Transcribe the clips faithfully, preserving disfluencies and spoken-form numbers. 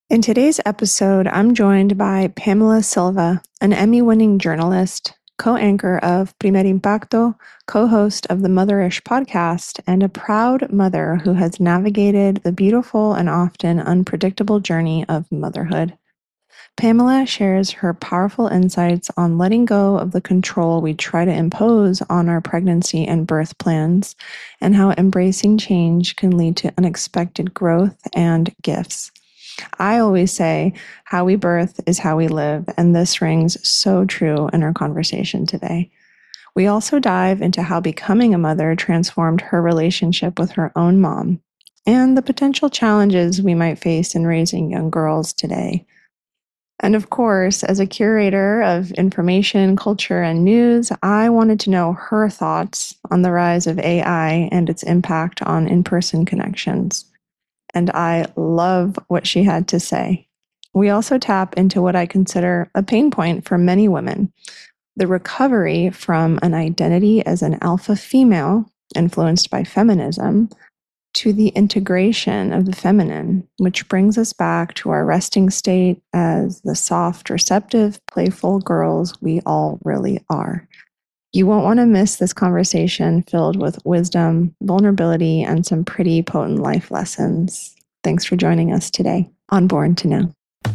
In today's episode, I'm joined by Pamela Silva, an Emmy-winning journalist, co-anchor of Primer Impacto, co-host of the Motherish podcast, and a proud mother who has navigated the beautiful and often unpredictable journey of motherhood. Pamela shares her powerful insights on letting go of the control we try to impose on our pregnancy and birth plans, and how embracing change can lead to unexpected growth and gifts. I always say, how we birth is how we live, and this rings so true in our conversation today. We also dive into how becoming a mother transformed her relationship with her own mom, and the potential challenges we might face in raising young girls today. And of course, as a curator of information, culture, and news, I wanted to know her thoughts on the rise of A I and its impact on in-person connections. And I love what she had to say. We also tap into what I consider a pain point for many women, the recovery from an identity as an alpha female influenced by feminism to the integration of the feminine, which brings us back to our resting state as the soft, receptive, playful girls we all really are. You won't want to miss this conversation filled with wisdom, vulnerability, and some pretty potent life lessons. Thanks for joining us today on Born to Know.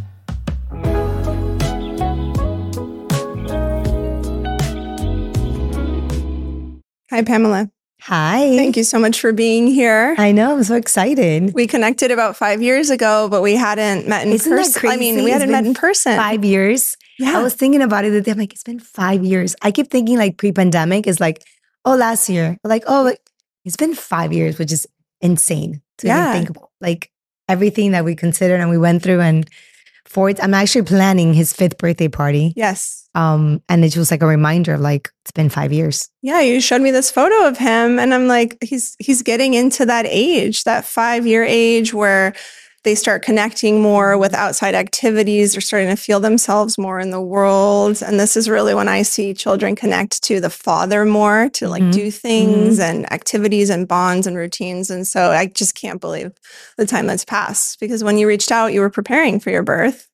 Hi, Pamela. Hi. Thank you so much for being here. I know, I'm so excited. We connected about five years ago, but we hadn't met in Isn't person. that crazy? I mean, we It's hadn't met in person. Five years. Yeah. I was thinking about it the other day. I'm like, it's been five years. I keep thinking like pre-pandemic is like, oh, last year. Like, oh, like, it's been five years, which is insane to Yeah. even think about. Like everything that we considered and we went through. And for it, I'm actually planning his fifth birthday party. Yes. Um, and it was like a reminder of like, it's been five years. Yeah, you showed me this photo of him, and I'm like, he's he's getting into that age, that five-year age where they start connecting more with outside activities. They're starting to feel themselves more in the world. And this is really when I see children connect to the father more, to like Mhm. do things and activities and bonds and routines. And so I just can't believe the time that's passed, because when you reached out, you were preparing for your birth.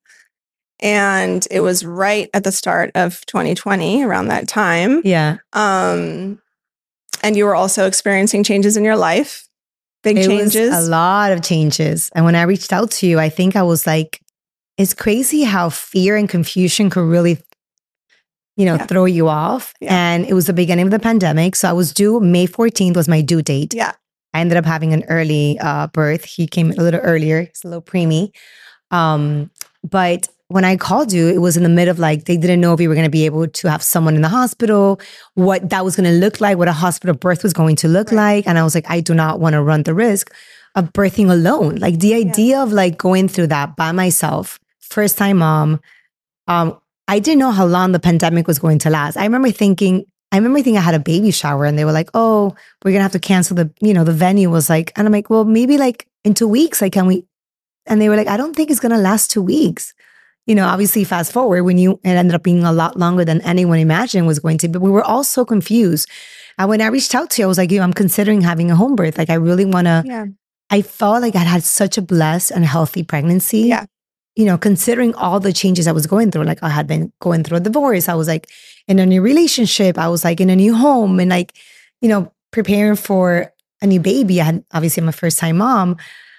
And it was right at the start of twenty twenty, around that time. Yeah. Um, and you were also experiencing changes in your life, big It changes. was a lot of changes. And when I reached out to you, I think I was like, it's crazy how fear and confusion could really, you know, Yeah. throw you off. Yeah. And it was the beginning of the pandemic. So I was due, May fourteenth was my due date. Yeah. I ended up having an early uh, birth. He came a little earlier. It's a little preemie. Um, but when I called you, it was in the middle of like, they didn't know if we were going to be able to have someone in the hospital, what that was going to look like, what a hospital birth was going to look Right. like. And I was like, I do not want to run the risk of birthing alone. Like the idea of like going through that by myself, first time mom. Um, I didn't know how long the pandemic was going to last. I remember thinking, I remember thinking I had a baby shower and they were like, oh, we're going to have to cancel the, you know, the venue was like, and I'm like, well, maybe like in two weeks, like, can we? And they were like, I don't think it's going to last two weeks. You know, obviously fast forward when you, it ended up being a lot longer than anyone imagined was going to, but we were all so confused. And when I reached out to you, I was like, you know, I'm considering having a home birth. Like, I really want to, Yeah. I felt like I had such a blessed and healthy pregnancy. Yeah. You know, considering all the changes I was going through, like I had been going through a divorce. I was like in a new relationship. I was like in a new home and like, you know, preparing for a new baby. I had, obviously, I'm a first time mom.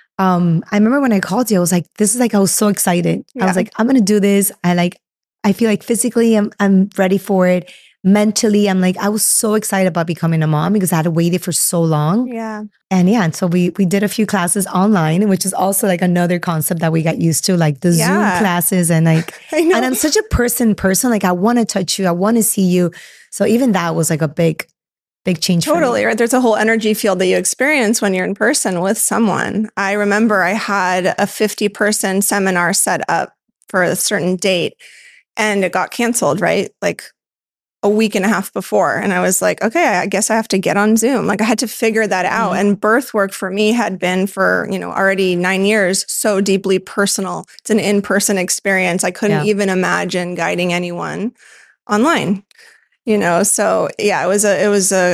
Um, I remember when I called you, I was like, this is like, I was so excited. I Yeah. was like, I'm going to do this. I like, I feel like physically I'm, I'm ready for it. Mentally, I'm like, I was so excited about becoming a mom because I had waited for so long. Yeah. And yeah, and so we, we did a few classes online, which is also like another concept that we got used to, like the Yeah. Zoom classes and like, I know. and I'm such a person person, like I want to touch you. I want to see you. So even that was like a big, big change for me. Totally, right? There's a whole energy field that you experience when you're in person with someone. I remember I had a fifty person seminar set up for a certain date and it got canceled, right? Like a week and a half before. And I was like, okay, I guess I have to get on Zoom. Like I had to figure that out. Mhm. And birth work for me had been for, you know, already nine years, so deeply personal. It's an in-person experience. I couldn't Yeah. even imagine guiding anyone online. You know, so yeah, it was a, it was a,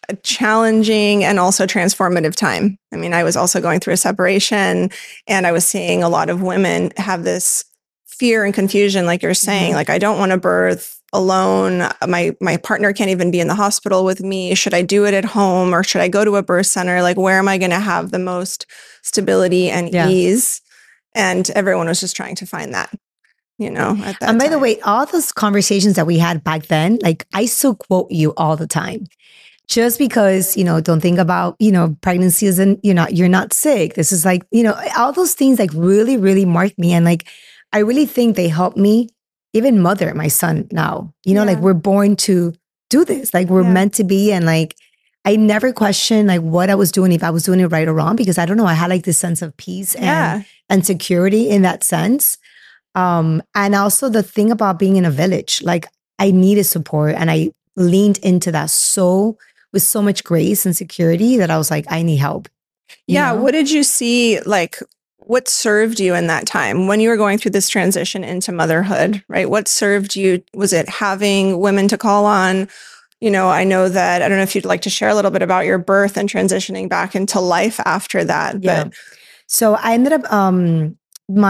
a challenging and also transformative time. I mean, I was also going through a separation, and I was seeing a lot of women have this fear and confusion, like you're saying, mm-hmm. like, I don't want to birth alone. My, my partner can't even be in the hospital with me. Should I do it at home, or should I go to a birth center? Like, where am I going to have the most stability and yeah. ease? And everyone was just trying to find that, you know, at that And by time. the way, all those conversations that we had back then, like, I still quote you all the time. Just because, you know, don't think about, you know, pregnancy isn't, you're not, you're not sick. This is like, you know, all those things like really, really marked me. And like, I really think they helped me even mother my son now. You know, yeah. like, we're born to do this. Like, we're yeah. meant to be. And like, I never questioned like what I was doing, if I was doing it right or wrong, because I don't know, I had like this sense of peace yeah. and, and security in that sense. Um, and also the thing about being in a village, like, I needed support, and I leaned into that so with so much grace and security that I was like, I need help. Yeah. know? What did you see? Like, what served you in that time when you were going through this transition into motherhood, right? What served you? Was it having women to call on? You know, I know that, I don't know if you'd like to share a little bit about your birth and transitioning back into life after that. Yeah. But so I ended up, um,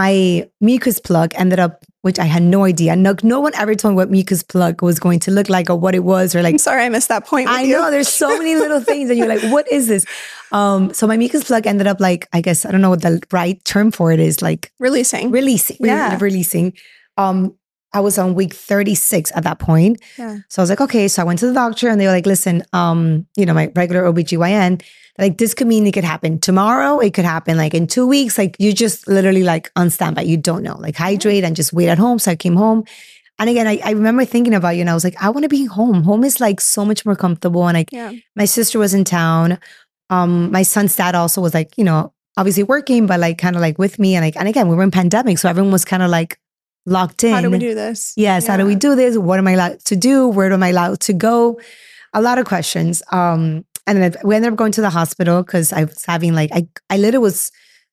my mucus plug ended up, which I had no idea. No, no one ever told me what mucus plug was going to look like or what it was, or like. I'm sorry, I missed that point. With I you. know there's so many little things, and you're like, what is this? Um, so my mucus plug ended up like, I guess, I don't know what the right term for it is, like releasing, releasing, yeah, re- releasing. Um, I was on week thirty-six at that point. Yeah. So I was like, okay. So I went to the doctor, and they were like, listen, um, you know, my regular O B G Y N, like, this could mean it could happen tomorrow. It could happen like in two weeks. Like, you just literally like on standby. You don't know, like, hydrate and just wait at home. So I came home. And again, I, I remember thinking about you, and I was like, I want to be home. Home is like so much more comfortable. And like, yeah. my sister was in town. Um, my son's dad also was like, you know, obviously working, but like kind of like with me. And like, and again, we were in pandemic. So everyone was kind of like locked in. How do we do this? Yes. Yeah. How do we do this? What am I allowed to do? Where am I allowed to go? A lot of questions. Um, and then we ended up going to the hospital because I was having like, I, I literally was,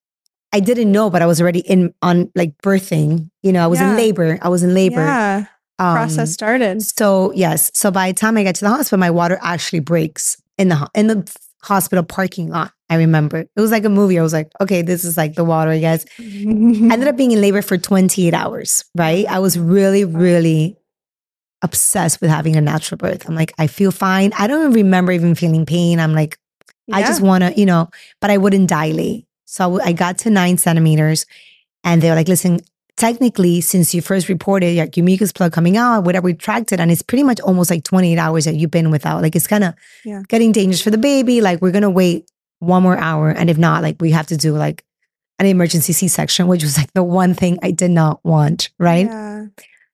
I didn't know, but I was already in on like birthing, you know, I was yeah. in labor. I was in labor. Yeah. Um, Process started. So yes. So by the time I get to the hospital, my water actually breaks in the, in the hospital parking lot. I remember it was like a movie. I was like, okay, this is like the water, I guess. I ended up being in labor for twenty-eight hours, right? I was really, really obsessed with having a natural birth. I'm like, I feel fine. I don't remember even feeling pain. I'm like, yeah. I just want to, you know, but I wouldn't dilate. So I got to nine centimeters, and they were like, listen, technically, since you first reported like, your mucus plug coming out, whatever, retracted, and it's pretty much almost like twenty-eight hours that you've been without. Like, it's kind of yeah. getting dangerous for the baby. Like, we're going to wait one more hour. And if not, like, we have to do like an emergency C-section, which was like the one thing I did not want. Right. Yeah.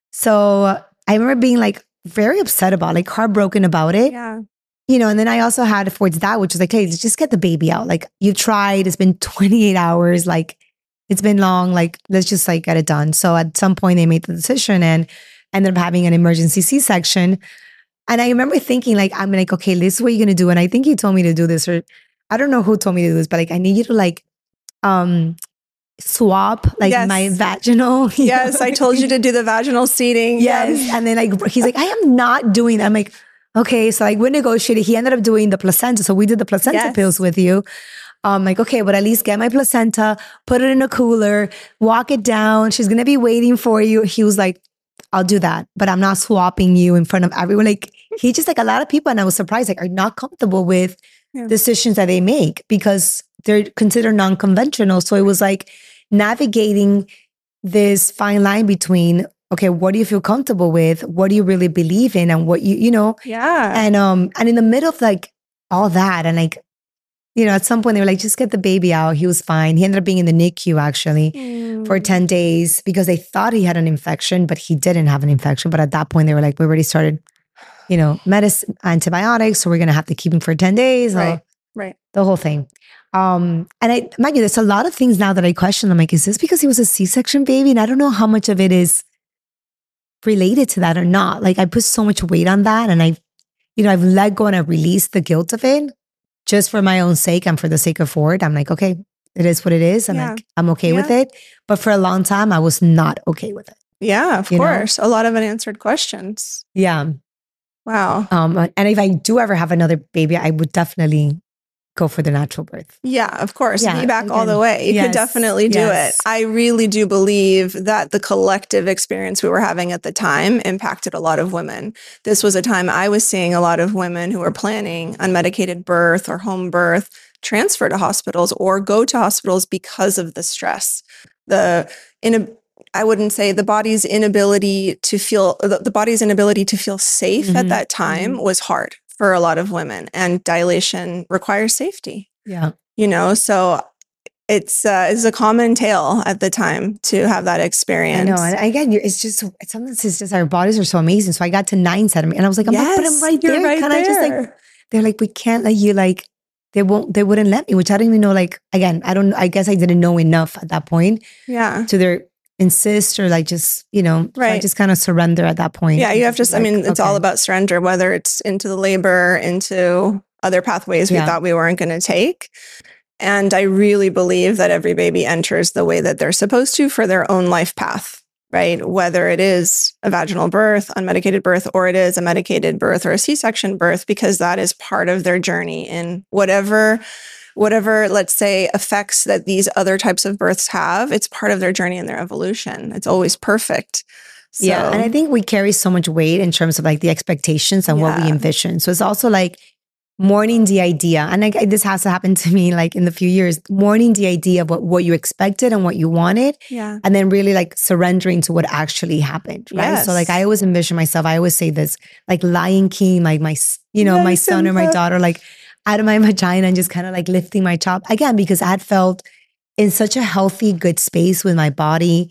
So I remember being like very upset about, like, heartbroken about it. Yeah. You know, and then I also had towards that, which was like, hey, let's just get the baby out. Like, you tried, it's been twenty-eight hours. Like, it's been long. Like, let's just like get it done. So at some point they made the decision and ended up having an emergency C-section. And I remember thinking like, I'm like, okay, this is what you're going to do. And I think you told me to do this, or I don't know who told me to do this, but like, I need you to like, um, swap like yes. my vaginal. Yes. Know? I told you to do the vaginal seeding. Yes. yes. And then like, he's like, I am not doing that. I'm like, okay. So like we negotiated, he ended up doing the placenta. So we did the placenta yes. pills with you. Um, like, okay, but at least get my placenta, put it in a cooler, walk it down. She's going to be waiting for you. He was like, I'll do that, but I'm not swapping you in front of everyone. Like, he just like a lot of people, and I was surprised, like, are not comfortable with yeah. decisions that they make because they're considered non-conventional. So it was like navigating this fine line between, okay, what do you feel comfortable with? What do you really believe in? And what you, you know? Yeah. And, um, and in the middle of like all that, and like, you know, at some point they were like, just get the baby out. He was fine. He ended up being in the N I C U actually mm. for ten days because they thought he had an infection, but he didn't have an infection. But at that point they were like, we already started, you know, medicine, antibiotics. So we're going to have to keep him for ten days. Right. Or, right. The whole thing. Um, and I, mind you, there's a lot of things now that I question. I'm like, is this because he was a C-section baby? And I don't know how much of it is related to that or not. Like, I put so much weight on that, and I, you know, I've let go and I've released the guilt of it. Just for my own sake and for the sake of Ford, I'm like, okay, it is what it is. And yeah. like, I'm okay yeah. with it. But for a long time, I was not okay with it. Yeah, of you course. Know? A lot of unanswered questions. Yeah. Wow. Um, and if I do ever have another baby, I would definitely go for the natural birth. Yeah, of course. Yeah, V BAC all the again, way. You yes, could definitely do yes. it. I really do believe that the collective experience we were having at the time impacted a lot of women. This was a time I was seeing a lot of women who were planning unmedicated birth or home birth transfer to hospitals or go to hospitals because of the stress. The in a I wouldn't say the body's inability to feel the, the body's inability to feel safe Mhm, at that time mhm. was hard for a lot of women, and dilation requires safety. Yeah. You know, so it's uh, it's a common tale at the time to have that experience. I know. And again, you're- it's just, so- sometimes it's just our bodies are so amazing. So I got to nine centimeters and I was like, I'm like, but I'm Yes, right you're there. right Can I just like, there. they're like, we can't let you like, they won't, they wouldn't let me, which I didn't even know. Like, again, I don't, I guess I didn't know enough at that point Yeah, to their insist or like just, you know, so I Right. just kind of surrender at that point. yeah. and You have just to. be I mean, like, it's all okay. about surrender, whether it's into the labor, into other pathways we Yeah. thought we weren't going to take. And I really believe that every baby enters the way that they're supposed to for their own life path, right? Whether it is a vaginal birth, unmedicated birth, or it is a medicated birth or a C-section birth, because that is part of their journey in whatever, whatever, let's say, effects that these other types of births have. It's part of their journey and their evolution. It's always perfect. So, Yeah. And I think we carry so much weight in terms of like the expectations and what we Yeah. envision. So it's also like mourning the idea. And like, this has to happen to me like in the few years, mourning the idea of what, what you expected and what you wanted. yeah. And then really like surrendering to what actually happened. Right. So like Yes. I always envision myself, I always say this, like Lion King, like my, s- you know, my Yes, son or my Simba. daughter, like out of my vagina and just kind of like lifting my top again, because I had felt in such a healthy, good space with my body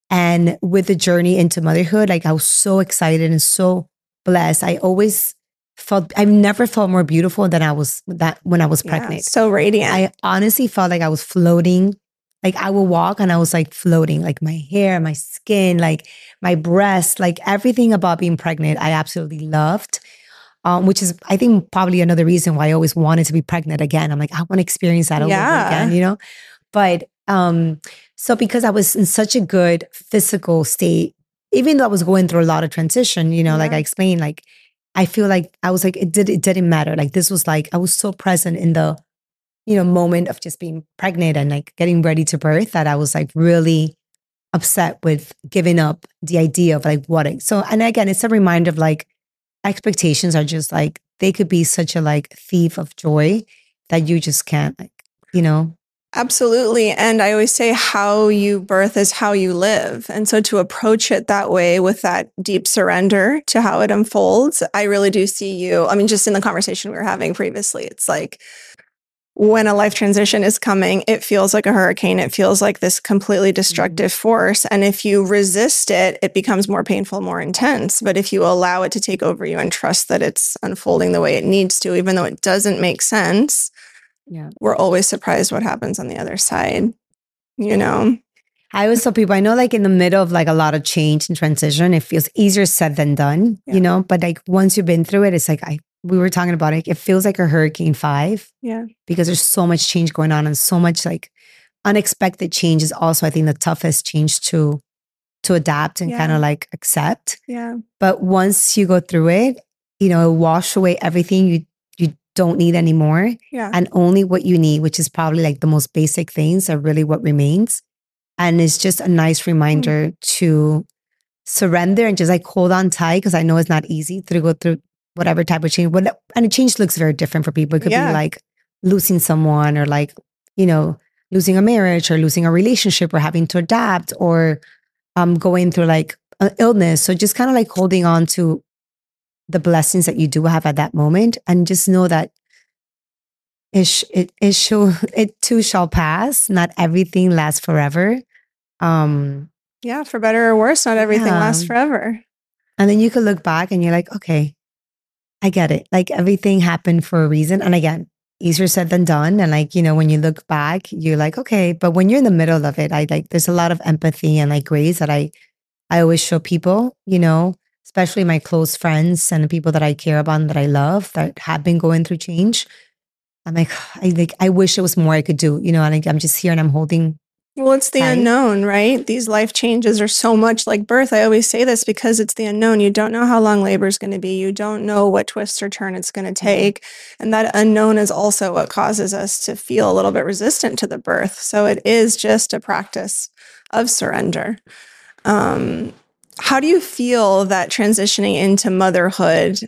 and with the journey into motherhood. Like I was so excited and so blessed. I always felt, I've never felt more beautiful than I was that when I was Yeah, pregnant. so radiant. I honestly felt like I was floating. Like I would walk and I was like floating, like my hair, my skin, like my breasts, like everything about being pregnant, I absolutely loved. Um, which is, I think, probably another reason why I always wanted to be pregnant again. I'm like, I want to experience that all over Yeah. again, you know? But um, so because I was in such a good physical state, even though I was going through a lot of transition, you know, like I Yeah. explained, like I feel like I was like, it did it didn't matter. Like this was like I was so present in the, you know, moment of just being pregnant and like getting ready to birth that I was like really upset with giving up the idea of like what I so and again, it's a reminder of like expectations are just like they could be such a like thief of joy that you just can't like, you know. Absolutely. And I always say how you birth is how you live. And so to approach it that way with that deep surrender to how it unfolds, I really do see you. I mean, just in the conversation we were having previously, it's like when a life transition is coming, it feels like a hurricane. It feels like this completely destructive force. And if you resist it, it becomes more painful, more intense. But if you allow it to take over you and trust that it's unfolding the way it needs to, even though it doesn't make sense, Yeah. we're always surprised what happens on the other side, you know? I always tell people, I know like in the middle of like a lot of change and transition, it feels easier said than done, Yeah. you know? But like once you've been through it, it's like I we were talking about it, it feels like a hurricane five Yeah. because there's so much change going on and so much like unexpected change is also, I think, the toughest change to to adapt and Yeah. kind of like accept. Yeah. But once you go through it, you know, wash away everything you you don't need anymore. Yeah. And only what you need, which is probably like the most basic things are really what remains. And it's just a nice reminder mm. to surrender and just like hold on tight because I know it's not easy to go through whatever type of change. And a change looks very different for people. It could Yeah. be like losing someone or like, you know, losing a marriage or losing a relationship or having to adapt or um, going through like an illness. So just kind of like holding on to the blessings that you do have at that moment and just know that it, sh- it, it, shall, it too shall pass. Not everything lasts forever. Um, yeah, for better or worse, not everything yeah. lasts forever. And then you could look back and you're like, okay, I get it. Like everything happened for a reason. And again, easier said than done. And like, you know, when you look back, you're like, okay, but when you're in the middle of it, I like, there's a lot of empathy and like grace that I, I always show people, you know, especially my close friends and the people that I care about and that I love that have been going through change. I'm like, I like, I wish there was more I could do, you know, and like, I'm just here and I'm holding Well, it's the right? unknown, right? These life changes are so much like birth. I always say this because it's the unknown. You don't know how long labor is going to be. You don't know what twist or turn it's going to take. Mm-hmm. And that unknown is also what causes us to feel a little bit resistant to the birth. So it is just a practice of surrender. Um, how do you feel that transitioning into motherhood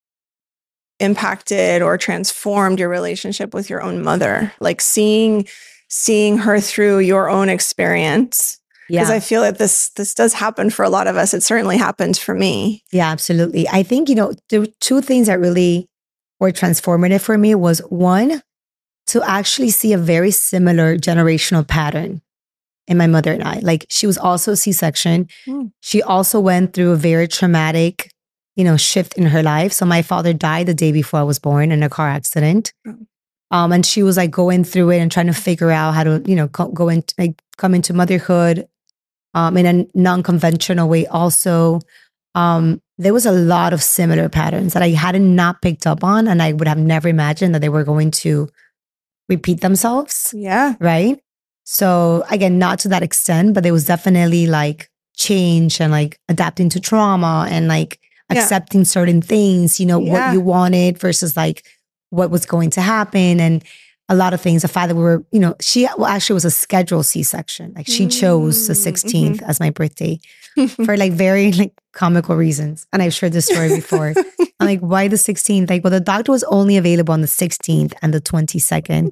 impacted or transformed your relationship with your own mother? Like seeing seeing her through your own experience. Because yeah. I feel that this this does happen for a lot of us. It certainly happened for me. Yeah, absolutely. I think, you know, there were two things that really were transformative for me was one, to actually see a very similar generational pattern in my mother and I. Like she was also C-section. Mm. She also went through a very traumatic, you know, shift in her life. So my father died the day before I was born in a car accident. Mm. Um, and she was like going through it and trying to figure out how to, you know, co- go into, like, come into motherhood um, in a non-conventional way. Also, um, there was a lot of similar patterns that I hadn't not picked up on, and I would have never imagined that they were going to repeat themselves. Yeah. Right. So again, not to that extent, but there was definitely like change and like adapting to trauma and like yeah. accepting certain things, you know, yeah. what you wanted versus like what was going to happen. And a lot of things. The fact that we were, you know, she well, actually was a scheduled C-section. Like she chose the sixteenth mm-hmm. as my birthday for like very like comical reasons. And I've shared this story before. I'm like, why the sixteenth? Like, well, the doctor was only available on the sixteenth and the twenty-second.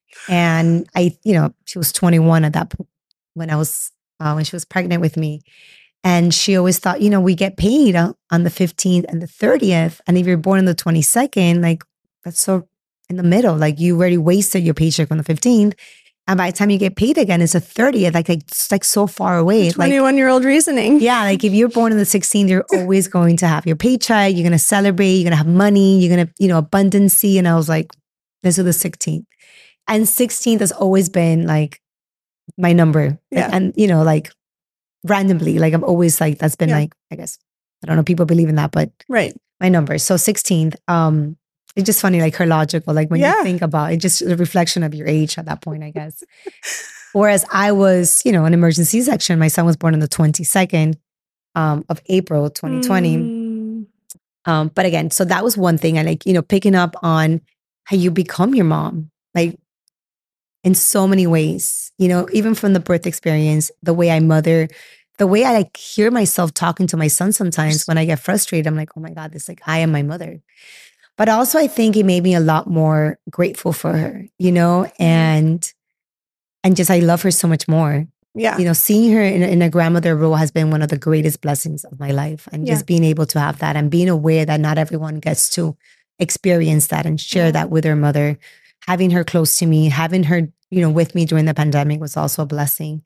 And I, you know, she was twenty-one at that point when I was, uh, when she was pregnant with me. And she always thought, you know, we get paid on the fifteenth and the thirtieth. And if you're born on the twenty-second, like that's so in the middle, like you already wasted your paycheck on the fifteenth. And by the time you get paid again, it's the thirtieth, like, like it's like so far away. twenty-one year old reasoning. Yeah. Like if you're born on the sixteenth, you're always going to have your paycheck. You're going to celebrate. You're going to have money. You're going to, you know, abundancy. And I was like, this is the sixteenth. And sixteenth has always been like my number. Yeah. And, you know, like randomly, like I'm always like, that's been yeah. like, I guess, I don't know, people believe in that, but right. my number. So sixteenth, um, it's just funny, like her logical, like when yeah. you think about it, just a reflection of your age at that point, I guess. Whereas I was, you know, an emergency section. My son was born on the twenty-second um, of April, twenty twenty. Mm. Um, but again, so that was one thing. I like, you know, picking up on how you become your mom, like in so many ways, you know, even from the birth experience, the way I mother, the way I like hear myself talking to my son sometimes when I get frustrated, I'm like, oh my God, this like, I am my mother. But also I think it made me a lot more grateful for her, you know, and, and just, I love her so much more. Yeah. You know, seeing her in, in a grandmother role has been one of the greatest blessings of my life. And yeah. just being able to have that and being aware that not everyone gets to experience that and share yeah. that with their mother. Having her close to me, having her, you know, with me during the pandemic was also a blessing.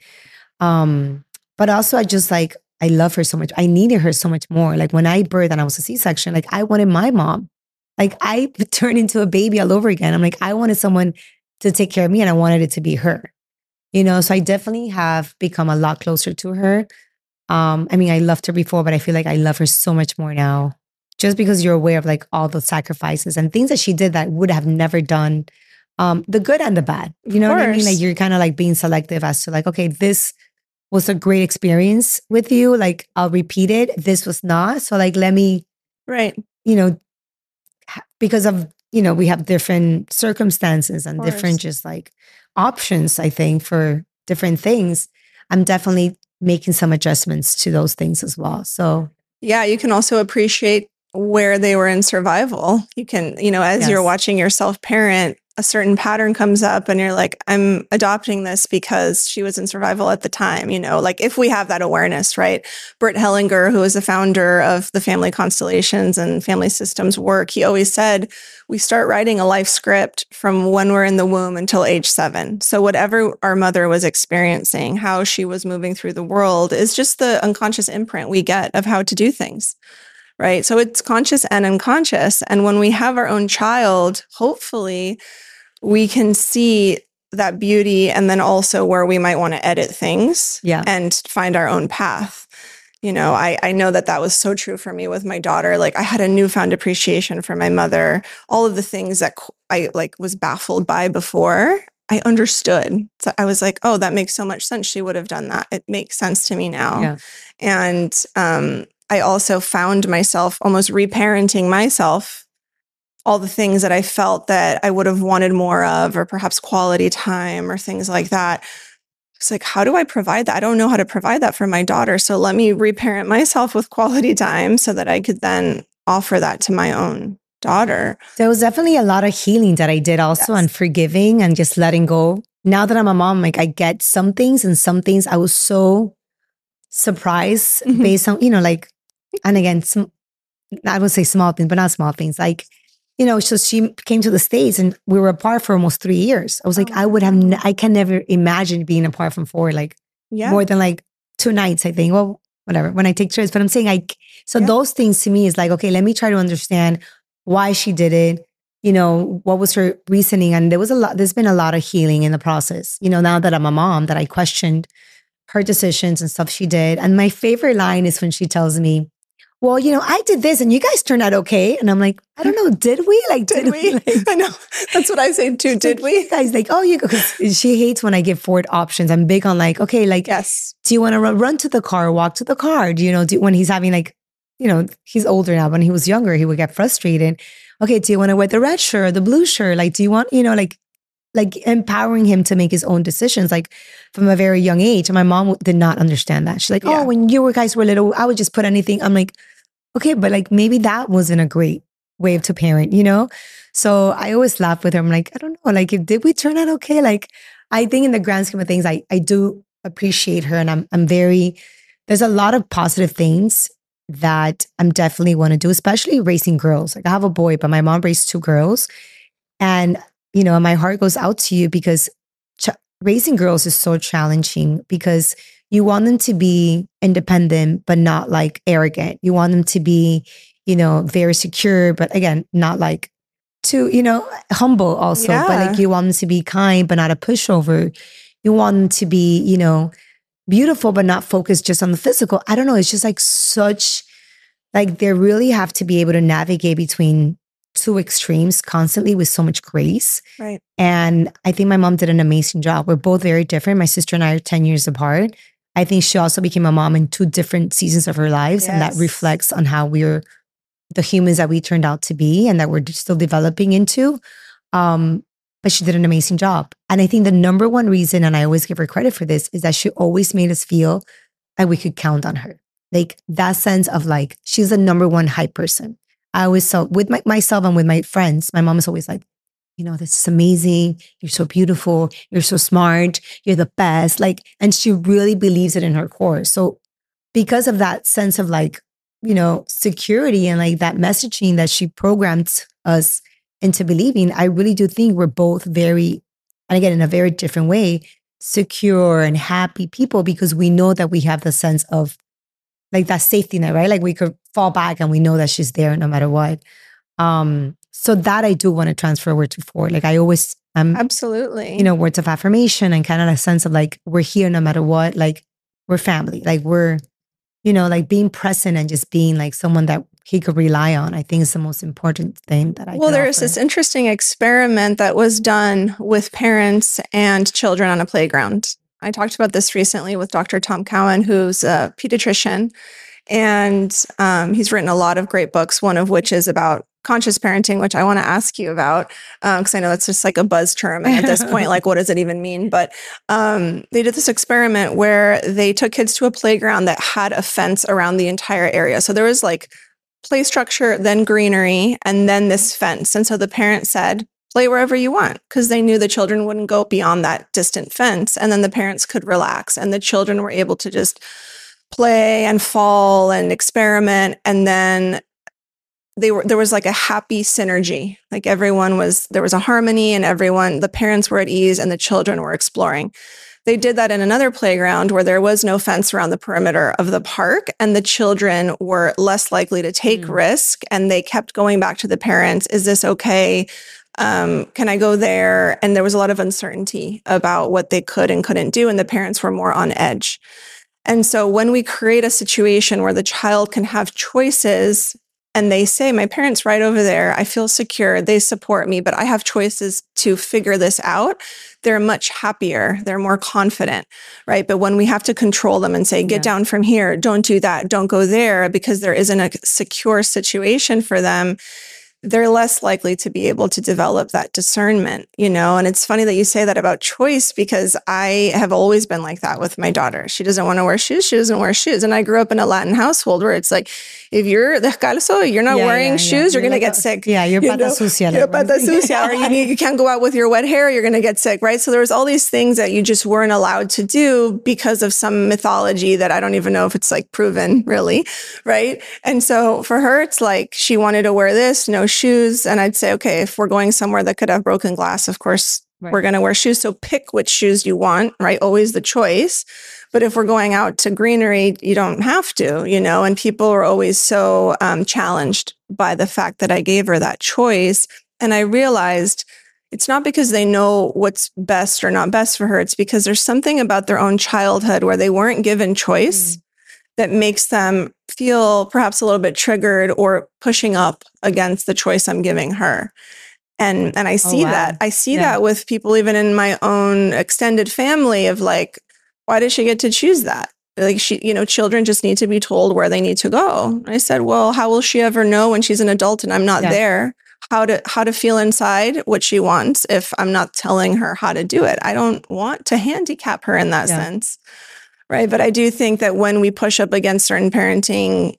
Um, but also I just like, I love her so much. I needed her so much more. Like when I birthed and I was a C-section, like I wanted my mom. Like I turned into a baby all over again. I'm like, I wanted someone to take care of me and I wanted it to be her, you know? So I definitely have become a lot closer to her. Um, I mean, I loved her before, but I feel like I love her so much more now just because you're aware of like all the sacrifices and things that she did that would have never done. Um, the good and the bad, you know what I mean? Like you're kind of like being selective as to like, okay, this was a great experience with you. Like I'll repeat it. This was not. So like, let me, right. you know, because of, you know, we have different circumstances and different just like options, I think, for different things. I'm definitely making some adjustments to those things as well. So yeah, you can also appreciate where they were in survival. You can, you know, as yes. you're watching yourself parent, a certain pattern comes up and you're like, I'm adopting this because she was in survival at the time, you know, like if we have that awareness, right? Bert Hellinger, who is the founder of the family constellations and family systems work, he always said, we start writing a life script from when we're in the womb until age seven. So whatever our mother was experiencing, how she was moving through the world is just the unconscious imprint we get of how to do things. Right. So it's conscious and unconscious. And when we have our own child, hopefully we can see that beauty and then also where we might want to edit things yeah. and find our own path. You know, I, I know that that was so true for me with my daughter. Like I had a newfound appreciation for my mother, all of the things that I like was baffled by before. I understood. So I was like, oh, that makes so much sense. She would have done that. It makes sense to me now. Yeah. And um, I also found myself almost reparenting myself, all the things that I felt that I would have wanted more of, or perhaps quality time or things like that. It's like, how do I provide that? I don't know how to provide that for my daughter. So let me reparent myself with quality time so that I could then offer that to my own daughter. There was definitely a lot of healing that I did also, Yes. and forgiving and just letting go. Now that I'm a mom, like I get some things, and some things I was so surprised Mhm. based on, you know, like, and again, some, I would say small things, but not small things. Like, you know, so she came to the States and we were apart for almost three years. I was like, Oh, I would have, wow. ne- I can never imagine being apart from four, like Yeah. more than like two nights, I think. Well, whatever, when I take trips, but I'm saying like, so Yeah. those things to me is like, okay, let me try to understand why she did it. You know, what was her reasoning? And there was a lot, there's been a lot of healing in the process. You know, now that I'm a mom, that I questioned her decisions and stuff she did. And my favorite line is when she tells me, well, you know, I did this and you guys turned out okay. And I'm like, I don't know, did we? Like, Did did, we? we? Like, I know. That's what I say too. Did like, we? you guys, like, oh, you go. 'Cause she hates when I give forward options. I'm big on like, okay, like, Yes. do you want to run, run to the car, walk to the car? Do you know, do, when he's having like, you know, he's older now. When he was younger, he would get frustrated. Okay, do you want to wear the red shirt or the blue shirt? Like, do you want, you know, like, like empowering him to make his own decisions, like from a very young age. And my mom did not understand that. She's like, Yeah. oh, when you were guys were little, I would just put anything. I'm like, okay, but like maybe that wasn't a great way to parent, you know? So I always laugh with her. I'm like, I don't know, like, if, did we turn out okay? Like, I think in the grand scheme of things, I, I do appreciate her, and I'm, I'm very, there's a lot of positive things that I'm definitely want to do, especially raising girls. Like I have a boy, but my mom raised two girls. And, you know, my heart goes out to you because ch- raising girls is so challenging, because you want them to be independent, but not like arrogant. You want them to be, you know, very secure, but again, not like too, you know, humble also. Yeah. But like you want them to be kind, but not a pushover. You want them to be, you know, beautiful, but not focused just on the physical. I don't know. It's just like such, like they really have to be able to navigate between two extremes constantly with so much grace. Right. And I think my mom did an amazing job. We're both very different. My sister and I are ten years apart. I think she also became a mom in two different seasons of her lives. And that Yes. reflects on how we're the humans that we turned out to be and that we're still developing into. Um, but she did an amazing job. And I think the number one reason, and I always give her credit for this, is that she always made us feel like we could count on her. Like that sense of like, she's the number one hype person. I always saw with my, myself and with my friends, my mom is always like, you know, this is amazing. You're so beautiful. You're so smart. You're the best. Like, and she really believes it in her core. So because of that sense of like, you know, security and like that messaging that she programmed us into believing, I really do think we're both very, and again, in a very different way, secure and happy people, because we know that we have the sense of like that safety net, right? Like we could fall back and we know that she's there no matter what. Um, so that I do want to transfer word to Ford. Like I always, um, Absolutely. you know, words of affirmation and kind of a sense of like, we're here no matter what. Like we're family. Like we're, you know, like being present and just being like someone that he could rely on, I think is the most important thing that I Well, could there's offer. this interesting experiment that was done with parents and children on a playground. I talked about this recently with Doctor Tom Cowan, who's a pediatrician, and um, he's written a lot of great books, one of which is about conscious parenting, which I want to ask you about, because um, I know it's just like a buzz term. And at this point, like, what does it even mean? But um, they did this experiment where they took kids to a playground that had a fence around the entire area. So there was like play structure, then greenery, and then this fence. And so the parents said, play wherever you want, because they knew the children wouldn't go beyond that distant fence. And then the parents could relax, and the children were able to just play and fall and experiment. And then they were, there was like a happy synergy. Like everyone was, there was a harmony, and everyone, the parents were at ease and the children were exploring. They did that in another playground where there was no fence around the perimeter of the park, and the children were less likely to take mm. risk. And they kept going back to the parents. Is this okay? Um, can I go there? And there was a lot of uncertainty about what they could and couldn't do. And the parents were more on edge. And so when we create a situation where the child can have choices, and they say, my parents right over there, I feel secure, they support me, but I have choices to figure this out, they're much happier, they're more confident, right? But when we have to control them and say, get Yeah. down from here, don't do that, don't go there, because there isn't a secure situation for them, they're less likely to be able to develop that discernment, you know? And it's funny that you say that about choice, because I have always been like that with my daughter. She doesn't want to wear shoes. She doesn't wear shoes. And I grew up in a Latin household where it's like, if you're descalzo, you're not Yeah, wearing yeah, shoes, yeah. you're, You're going like to get a- sick. yeah, you're you pata know? sucia, You're like, pata right? sucia, or you, need, you can't go out with your wet hair, you're going to get sick, right? So there was all these things that you just weren't allowed to do because of some mythology that I don't even know if it's like proven really, right? And so for her, it's like she wanted to wear this, no shoes. And I'd say, okay, if we're going somewhere that could have broken glass, of course, Right. we're going to wear shoes. So pick which shoes you want, right? Always the choice. But if we're going out to greenery, you don't have to, you know, and people are always so um, challenged by the fact that I gave her that choice. And I realized it's not because they know what's best or not best for her. It's because there's something about their own childhood where they weren't given choice mm. that makes them feel perhaps a little bit triggered or pushing up against the choice I'm giving her. And and I see oh, wow. that. I see yeah. that with people even in my own extended family of like, why does she get to choose that? Like she, you know, children just need to be told where they need to go. I said, well, how will she ever know when she's an adult and I'm not yeah. there, how to how to feel inside what she wants if I'm not telling her how to do it? I don't want to handicap her in that yeah. sense. Right. But I do think that when we push up against certain parenting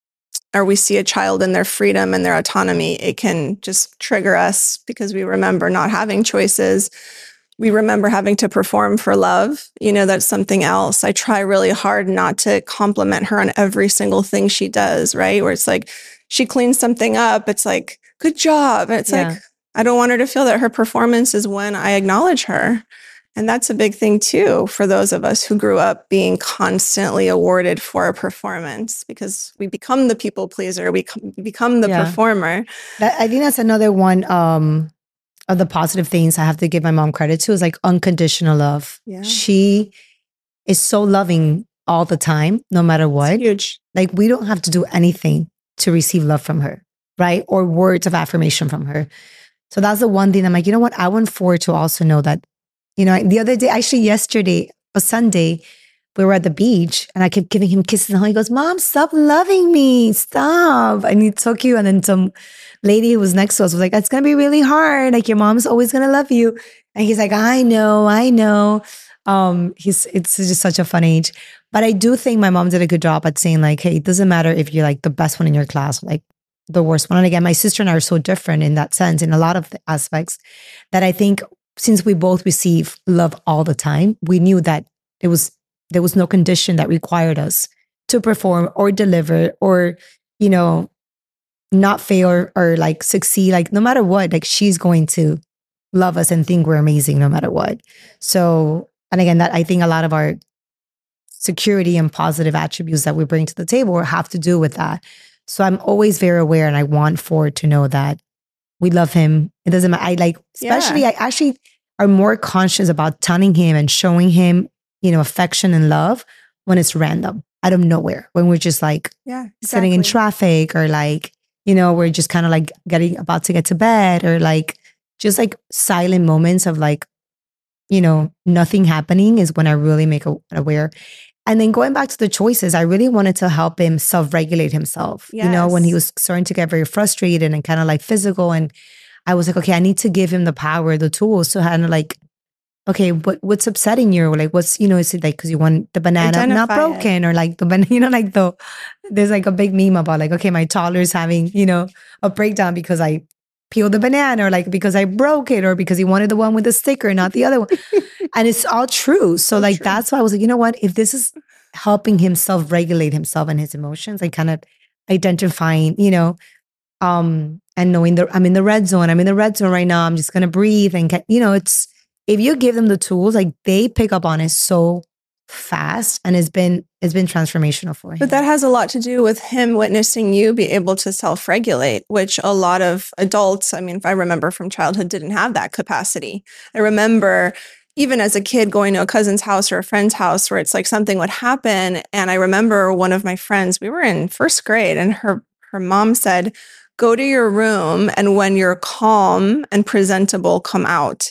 or we see a child in their freedom and their autonomy, it can just trigger us because we remember not having choices. We remember having to perform for love. You know, that's something else. I try really hard not to compliment her on every single thing she does, right? Where it's like, she cleans something up. It's like, good job. And it's yeah. like, I don't want her to feel that her performance is when I acknowledge her. And that's a big thing too, for those of us who grew up being constantly awarded for a performance, because we become the people pleaser, we become the yeah. performer. That, I think that's another one um, of the positive things I have to give my mom credit to is like unconditional love. Yeah. She is so loving all the time, no matter what. It's huge. Like we don't have to do anything to receive love from her, right? Or words of affirmation from her. So that's the one thing I'm like, you know what? I want Ford to also know that. You know, the other day, actually yesterday, a Sunday, we were at the beach and I kept giving him kisses and he goes, Mom, stop loving me. Stop. And it's so cute. And then some lady who was next to us was like, it's going to be really hard. Like your mom's always going to love you. And he's like, I know, I know. Um, he's, it's just such a fun age. But I do think my mom did a good job at saying like, hey, it doesn't matter if you're like the best one in your class, like the worst one. And again, my sister and I are so different in that sense, in a lot of aspects, that I think since we both receive love all the time, we knew that it was there was no condition that required us to perform or deliver or, you know, not fail or, or like succeed. Like no matter what, like she's going to love us and think we're amazing no matter what. So, and again, that I think a lot of our security and positive attributes that we bring to the table have to do with that. So I'm always very aware and I want Ford to know that we love him. It doesn't matter. I like, especially, yeah. I actually are more conscious about telling him and showing him, you know, affection and love when it's random, out of nowhere, when we're just like yeah, exactly. sitting in traffic or like, you know, we're just kind of like getting about to get to bed or like just like silent moments of like, you know, nothing happening is when I really make a, aware. And then going back to the choices, I really wanted to help him self-regulate himself. Yes. You know, when he was starting to get very frustrated and kind of like physical. And I was like, okay, I need to give him the power, the tools to kind of like, okay, what what's upsetting you? Or like, what's, you know, is it like, because you want the banana Identify not broken it. Or like the banana, you know, like the, there's like a big meme about like, okay, my toddler's having, you know, a breakdown because I peeled the banana or like because I broke it or because he wanted the one with the sticker, not the other one. And it's all true. So, so like, true. That's why I was like, you know what, if this is helping him self-regulate himself and his emotions, like kind of identifying, you know, um, and knowing that I'm in the red zone, I'm in the red zone right now. I'm just going to breathe and get, you know, it's, if you give them the tools, like they pick up on it so fast, and it's been, it's been transformational for him. But that has a lot to do with him witnessing you be able to self-regulate, which a lot of adults, I mean, if I remember from childhood, didn't have that capacity. I remember even as a kid going to a cousin's house or a friend's house where it's like something would happen. And I remember one of my friends, we were in first grade and her her mom said, go to your room, and when you're calm and presentable, come out.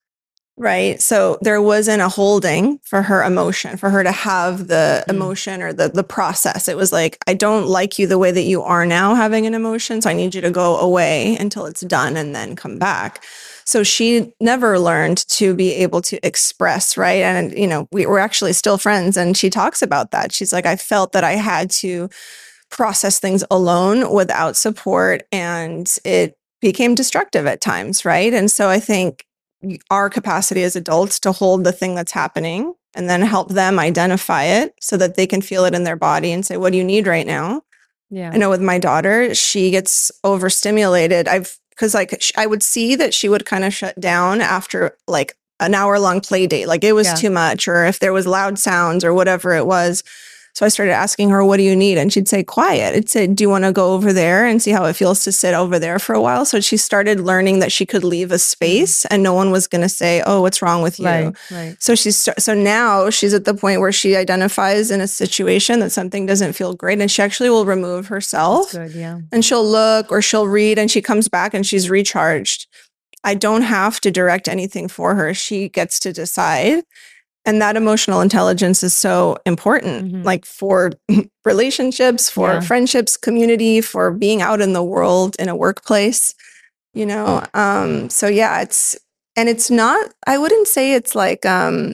Right. So there wasn't a holding for her emotion, for her to have the mm. emotion or the, the process. It was like, I don't like you the way that you are now having an emotion. So I need you to go away until it's done and then come back. So she never learned to be able to express. Right. And, you know, we were actually still friends. And she talks about that. She's like, I felt that I had to process things alone without support. And it became destructive at times. Right. And so I think our capacity as adults to hold the thing that's happening and then help them identify it so that they can feel it in their body and say, what do you need right now? Yeah. I know with my daughter, she gets overstimulated. I've, cause like I would see that she would kind of shut down after like an hour long play date. Like it was yeah. too much, or if there was loud sounds or whatever it was. So I started asking her, what do you need? And she'd say, quiet. I'd say, do you want to go over there and see how it feels to sit over there for a while? So she started learning that she could leave a space and no one was going to say, oh, what's wrong with you? Right, right. So she's, so now she's at the point where she identifies in a situation that something doesn't feel great. And she actually will remove herself. That's good, yeah. And she'll look or she'll read and she comes back and she's recharged. I don't have to direct anything for her. She gets to decide. And that emotional intelligence is so important, mm-hmm. like for relationships, for yeah. friendships, community, for being out in the world, in a workplace, you know? Um, so yeah, it's, and it's not, I wouldn't say it's like um,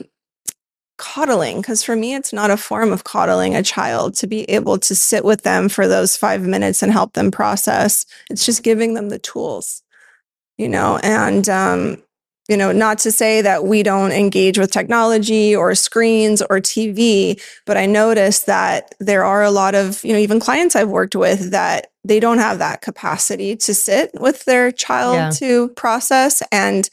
coddling, because for me, it's not a form of coddling a child to be able to sit with them for those five minutes and help them process. It's just giving them the tools, you know, and, um, you know, not to say that we don't engage with technology or screens or T V, but I noticed that there are a lot of, you know, even clients I've worked with that they don't have that capacity to sit with their child yeah. to process. And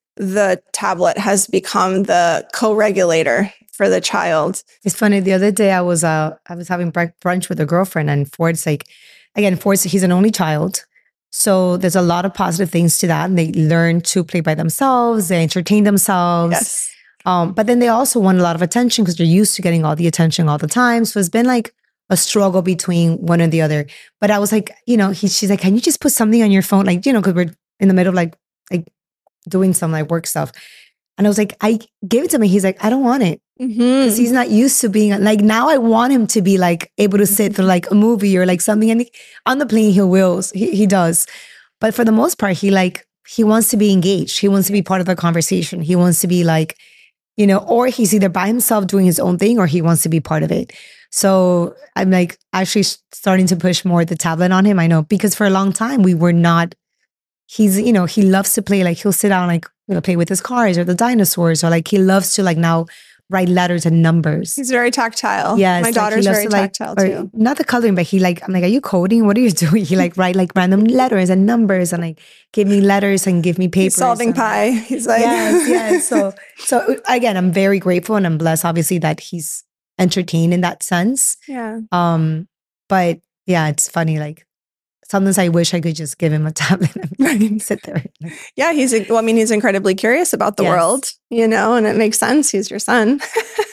the tablet has become the co-regulator for the child. It's funny. The other day I was, uh, I was having brunch with a girlfriend, and Ford's like, again, Ford's, he's an only child. So there's a lot of positive things to that. And they learn to play by themselves. They entertain themselves. Yes. Um, but then they also want a lot of attention because they're used to getting all the attention all the time. So it's been like a struggle between one and the other. But I was like, you know, he, she's like, can you just put something on your phone? Like, you know, because we're in the middle of like, like doing some like work stuff. And I was like, I gave it to him. He's like, I don't want it. Because mm-hmm. he's not used to being like, now I want him to be like able to sit through like a movie or like something. And he, on the plane, he wills, he, he does. But for the most part, he like, he wants to be engaged. He wants to be part of the conversation. He wants to be like, you know, or he's either by himself doing his own thing or he wants to be part of it. So I'm like actually starting to push more the tablet on him. I know, because for a long time we were not, he's, you know, he loves to play, like he'll sit down, like, you know, play with his cars or the dinosaurs, or like he loves to like now write letters and numbers. He's very tactile. Yeah, my daughter's like very to, like, tactile too. Not the coloring, but he like, I'm like, are you coding? What are you doing? He like write like random letters and numbers and like give me letters and give me papers. He's solving and, pi. He's like, yes, yes. So, so again, I'm very grateful and I'm blessed, obviously, that he's entertained in that sense. Yeah. Um, but yeah, it's funny. Like sometimes I wish I could just give him a tablet and sit there. Yeah, he's, well, I mean, he's incredibly curious about the yes. world, you know, and it makes sense. He's your son.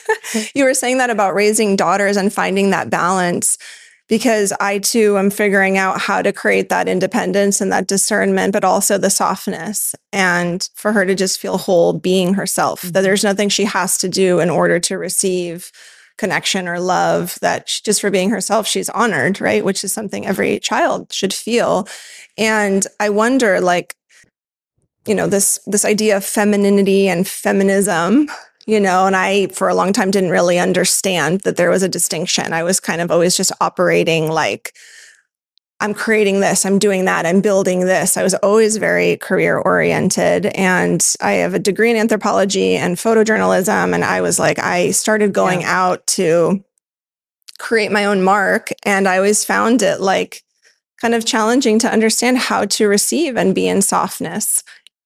You were saying that about raising daughters and finding that balance, because I too am figuring out how to create that independence and that discernment, but also the softness, and for her to just feel whole being herself, mm-hmm. that there's nothing she has to do in order to receive connection or love, that she, just for being herself, she's honored, right? Which is something every child should feel. And I wonder, like, you know, this, this idea of femininity and feminism, you know, and I, for a long time, didn't really understand that there was a distinction. I was kind of always just operating like, I'm creating this, I'm doing that, I'm building this. I was always very career oriented, and I have a degree in anthropology and photojournalism. And I was like, I started going yeah. out to create my own mark. And I always found it like kind of challenging to understand how to receive and be in softness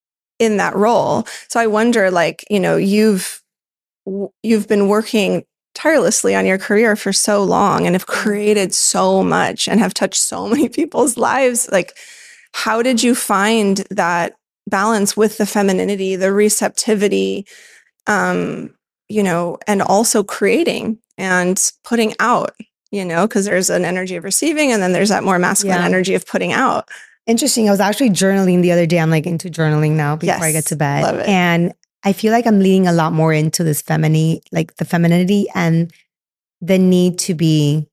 in that role. So I wonder, like, you know, you've, you've been working tirelessly on your career for so long and have created so much and have touched so many people's lives. Like, how did you find that balance with the femininity, the receptivity, um, you know, and also creating and putting out? you know, because there's an energy of receiving and then there's that more masculine Yeah. energy of putting out. Interesting. I was actually journaling the other day. I'm like into journaling now before Yes, I get to bed. love it. And I feel like I'm leaning a lot more into this feminine, like the femininity and the need to be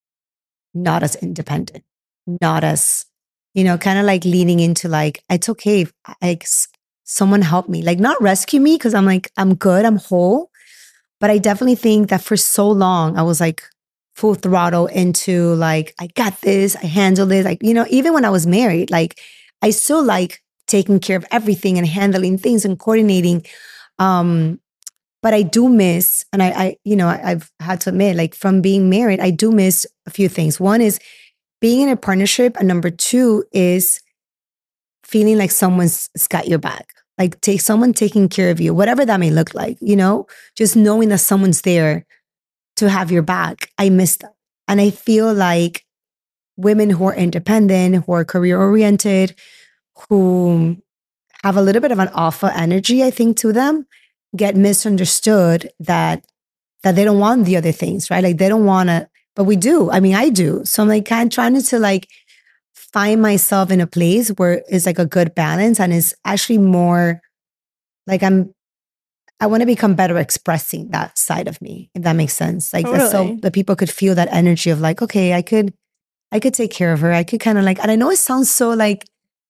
not as independent, not as, you know, kind of like leaning into like, it's okay if like s- someone help me, like not rescue me because I'm like, I'm good, I'm whole. But I definitely think that for so long, I was like full throttle into like, I got this, I handle this. Like, you know, even when I was married, like I still like taking care of everything and handling things and coordinating. Um, but I do miss, and I, I you know, I, I've had to admit, like from being married, I do miss a few things. One is being in a partnership, and number two is feeling like someone's got your back. Like take someone taking care of you, whatever that may look like, you know, just knowing that someone's there to have your back. I miss that. And I feel like women who are independent, who are career oriented, who have a little bit of an alpha energy, I think, to them, get misunderstood that that they don't want the other things, right? Like they don't want to, but we do. I mean, I do. So I'm like kind of trying to like find myself in a place where it's like a good balance and it's actually more like I'm I want to become better expressing that side of me, if that makes sense. Like that's so Totally. that people could feel that energy of like, okay, I could I could take care of her. I could kind of like, and I know it sounds so like,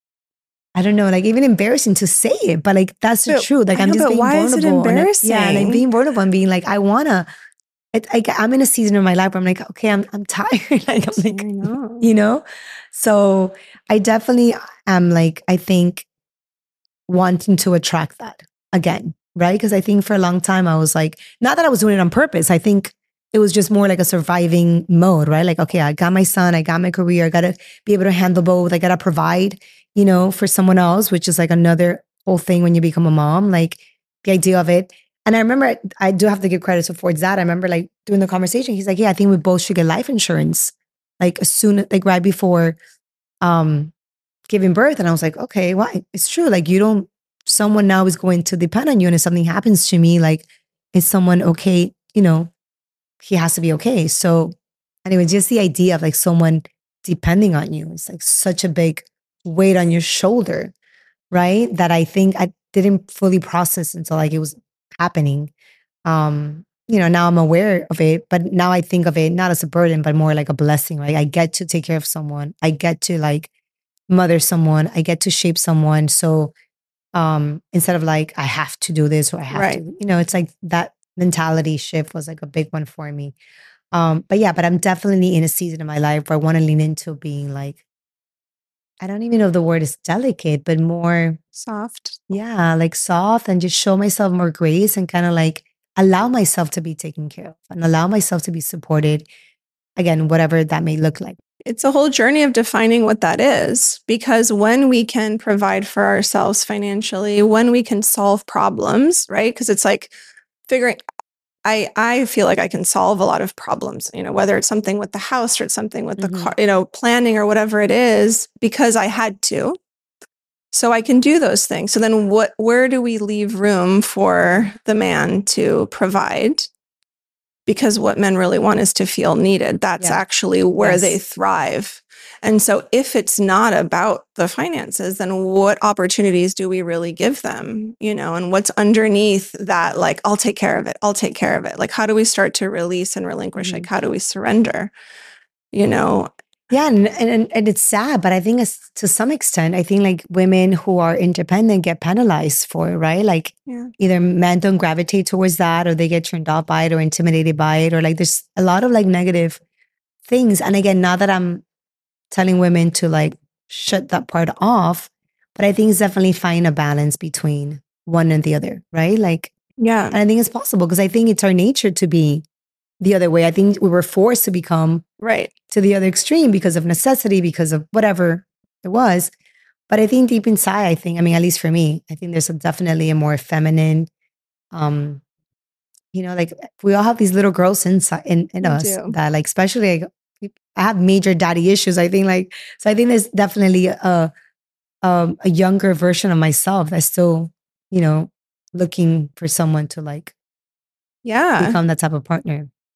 I don't know, like even embarrassing to say it, but like that's the But truth. Like I I'm know, just but being why is it vulnerable. And I, yeah, and I'm embarrassing? being vulnerable and being like, I wanna. It, I, I'm in a season of my life where I'm like, okay, I'm I'm tired. Like I'm like, I know. you know. So I definitely am like, I think wanting to attract that again, right? Because I think for a long time I was like, not that I was doing it on purpose. I think it was just more like a surviving mode, right? Like, okay, I got my son, I got my career, I gotta be able to handle both. I gotta provide, you know, for someone else, which is like another whole thing when you become a mom, like the idea of it. And I remember I do have to give credit towards that. I remember like doing the conversation. He's like, yeah, I think we both should get life insurance. Like as soon like right before um giving birth. And I was like, okay, why? It's true. Like you don't, someone now is going to depend on you. And if something happens to me, like, is someone okay? You know, he has to be okay. So anyway, just the idea of like someone depending on you is like such a big weight on your shoulder, right? That I think I didn't fully process until like it was happening. Um, you know, now I'm aware of it, but now I think of it not as a burden, but more like a blessing, right? I get to take care of someone. I get to like mother someone. I get to shape someone. So um, instead of like, I have to do this or I have Right. to, you know, it's like that mentality shift was like a big one for me. Um, but yeah, but I'm definitely in a season of my life where I want to lean into being like, I don't even know if the word is delicate, but more, Soft. yeah, like soft and just show myself more grace and kind of like allow myself to be taken care of and allow myself to be supported. Again, whatever that may look like. It's a whole journey of defining what that is, because when we can provide for ourselves financially, when we can solve problems, right? Because it's like figuring, I, I feel like I can solve a lot of problems, you know, whether it's something with the house or it's something with the Mhm. car, you know, planning or whatever it is, because I had to. So I can do those things. So then what, where do we leave room for the man to provide? Because what men really want is to feel needed. That's Yeah. actually where Yes. they thrive. And so if it's not about the finances, then what opportunities do we really give them? You know, and what's underneath that, like, I'll take care of it. I'll take care of it. Like, how do we start to release and relinquish? Mhm. Like, how do we surrender? You know, Yeah, and, and and it's sad, but I think it's, to some extent, I think like women who are independent get penalized for it, right? Like yeah. either men don't gravitate towards that, or they get turned off by it, or intimidated by it, or like there's a lot of like negative things. And again, not that I'm telling women to like shut that part off, but I think it's definitely find a balance between one and the other, right? Like, Yeah. and I think it's possible because I think it's our nature to be the other way. I think we were forced to become Right. to the other extreme because of necessity, because of whatever it was. But I think deep inside, I think, I mean, at least for me, I think there's a, definitely a more feminine, um, you know, like we all have these little girls inside in, in We us do. that like, especially like, I have major daddy issues. I think like, so I think there's definitely a, um, a younger version of myself that's still, you know, looking for someone to like Yeah. become that type of partner.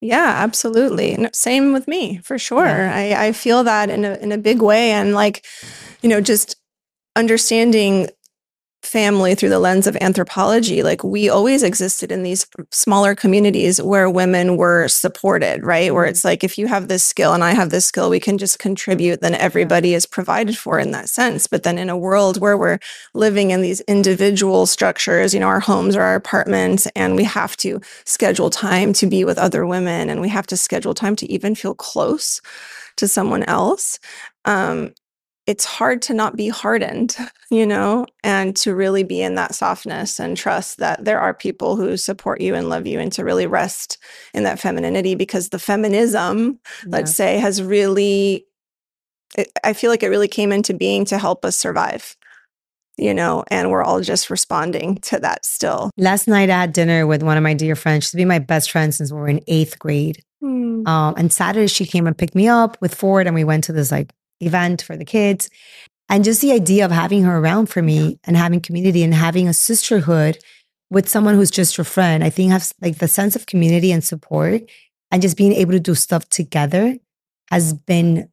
Yeah, absolutely. And same with me, for sure. Yeah. I, I feel that in a in a big way. And like, you know, just understanding family through the lens of anthropology, like we always existed in these smaller communities where women were supported, right? Where it's like, if you have this skill and I have this skill, we can just contribute, then everybody is provided for in that sense. But then in a world where we're living in these individual structures, you know, our homes or our apartments, and we have to schedule time to be with other women, and we have to schedule time to even feel close to someone else. Um, it's hard to not be hardened, you know, and to really be in that softness and trust that there are people who support you and love you, and to really rest in that femininity, because the feminism, yeah. let's say, has really, it, I feel like it really came into being to help us survive, you know, and we're all just responding to that still. Last night I had dinner with one of my dear friends. She's been my best friend since we were in eighth grade. Mm. Um, and Saturday she came and picked me up with Ford, and we went to this like event for the kids. And just the idea of having her around for me, yeah. and having community and having a sisterhood with someone who's just your friend, I think has like the sense of community and support, and just being able to do stuff together has been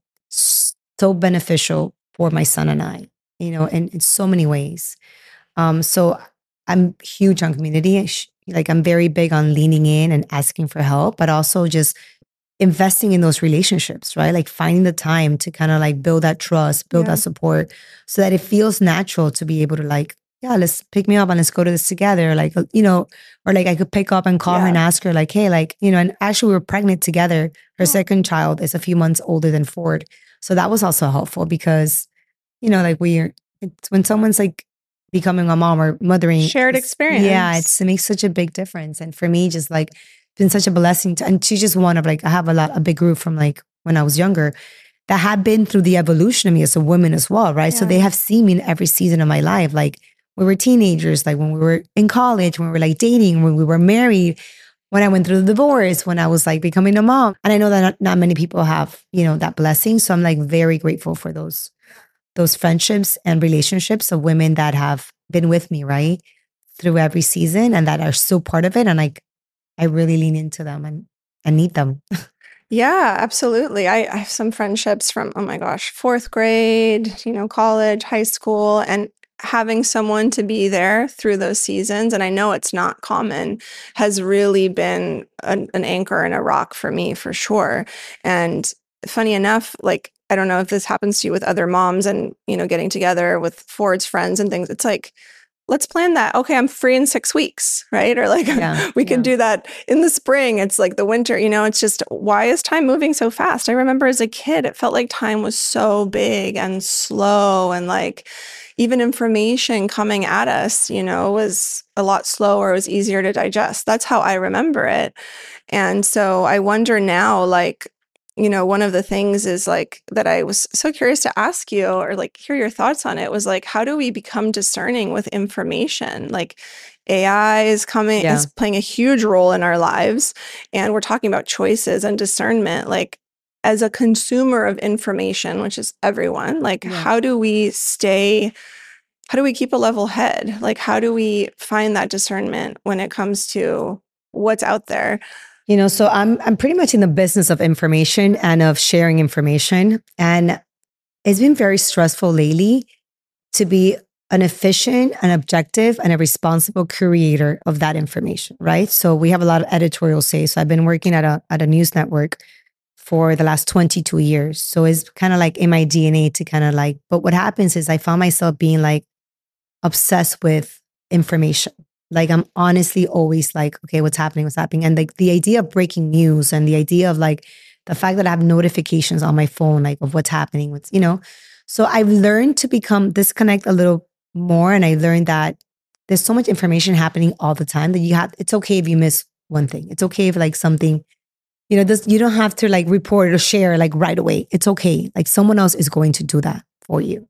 so beneficial for my son and I, you know, in, in so many ways. Um, so I'm huge on community. Like I'm very big on leaning in and asking for help, but also just investing in those relationships, right? Like finding the time to kind of like build that trust, build yeah. that support, so that it feels natural to be able to like, yeah, let's pick me up and let's go to this together. Like, you know, or like I could pick up and call yeah. her and ask her like, hey, like, you know, and actually we were pregnant together. Her oh. second child is a few months older than Ford. So that was also helpful because, you know, like we're, it's when someone's like becoming a mom or mothering. Shared experience. Yeah, it's, it makes such a big difference. And for me, just like, been such a blessing to, and she's just one of like, I have a lot, a big group from like when I was younger that had been through the evolution of me as a woman as well, right? Yeah. So they have seen me in every season of my life. Like we were teenagers, like when we were in college, when we were like dating, when we were married, when I went through the divorce, when I was like becoming a mom. And I know that not, not many people have, you know, that blessing. So I'm like very grateful for those, those friendships and relationships of women that have been with me, right? Through every season, and that are still part of it. And like, I really lean into them and I need them. Yeah, absolutely. I, I have some friendships from, oh my gosh, fourth grade, you know, college, high school, and having someone to be there through those seasons, and I know it's not common, has really been an, an anchor and a rock for me, for sure. And funny enough, like, I don't know if this happens to you with other moms and, you know, getting together with Ford's friends and things. It's like, let's plan that. Okay, I'm free in six weeks, right? Or like, yeah, we could yeah. do that in the spring. It's like the winter, you know, it's just, why is time moving so fast? I remember as a kid, it felt like time was so big and slow, and like even information coming at us, you know, was a lot slower. It was easier to digest. That's how I remember it. And so I wonder now, like, you know, one of the things is like that I was so curious to ask you or like hear your thoughts on it was like, how do we become discerning with information? Like A I is coming, yeah. is playing a huge role in our lives. And we're talking about choices and discernment. Like as a consumer of information, which is everyone, like yeah. how do we stay, how do we keep a level head? Like how do we find that discernment when it comes to what's out there? You know, so I'm I'm pretty much in the business of information and of sharing information. And it's been very stressful lately to be an efficient, an objective, and a responsible creator of that information, right? So we have a lot of editorial say. So I've been working at a at a news network for the last twenty-two years. So it's kind of like in my D N A to kind of like, but what happens is I found myself being like obsessed with information. Like I'm honestly always like, okay, what's happening? What's happening? And like the idea of breaking news and the idea of like the fact that I have notifications on my phone, like of what's happening, what's, you know, so I've learned to become disconnect a little more. And I learned that there's so much information happening all the time that you have, it's okay if you miss one thing. It's okay if like something, you know, this, you don't have to like report or share like right away. It's okay. Like someone else is going to do that for you.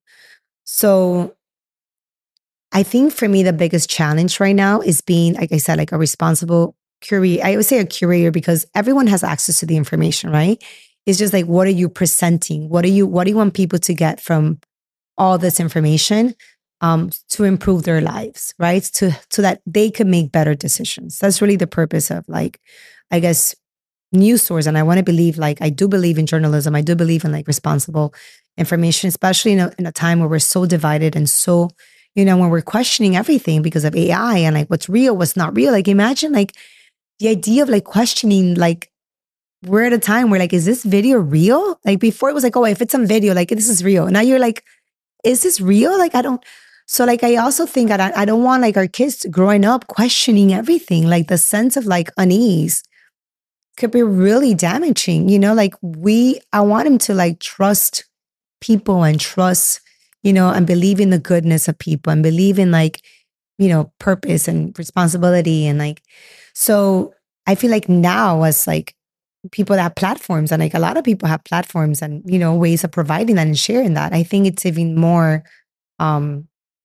So I think for me, the biggest challenge right now is being, like I said, like a responsible curator. I would say a curator because everyone has access to the information, right? It's just like, what are you presenting? What are you, what do you want people to get from all this information um, to improve their lives, right? To, so that they can make better decisions. That's really the purpose of like, I guess, news source. And I want to believe, like, I do believe in journalism. I do believe in like responsible information, especially in a, in a time where we're so divided and so, you know, when we're questioning everything because of A I and like what's real, what's not real. Like imagine like the idea of like questioning, like we're at a time where like, is this video real? Like before it was like, oh, if it's some video, like this is real. Now you're like, is this real? Like, I don't, so like, I also think that I, I don't want like our kids growing up questioning everything, like the sense of like unease could be really damaging, you know, like we, I want them to like trust people and trust, you know, and believe in the goodness of people and believe in like, you know, purpose and responsibility. And like, so I feel like now as like people that have platforms and like a lot of people have platforms and, you know, ways of providing that and sharing that, I think it's even more um,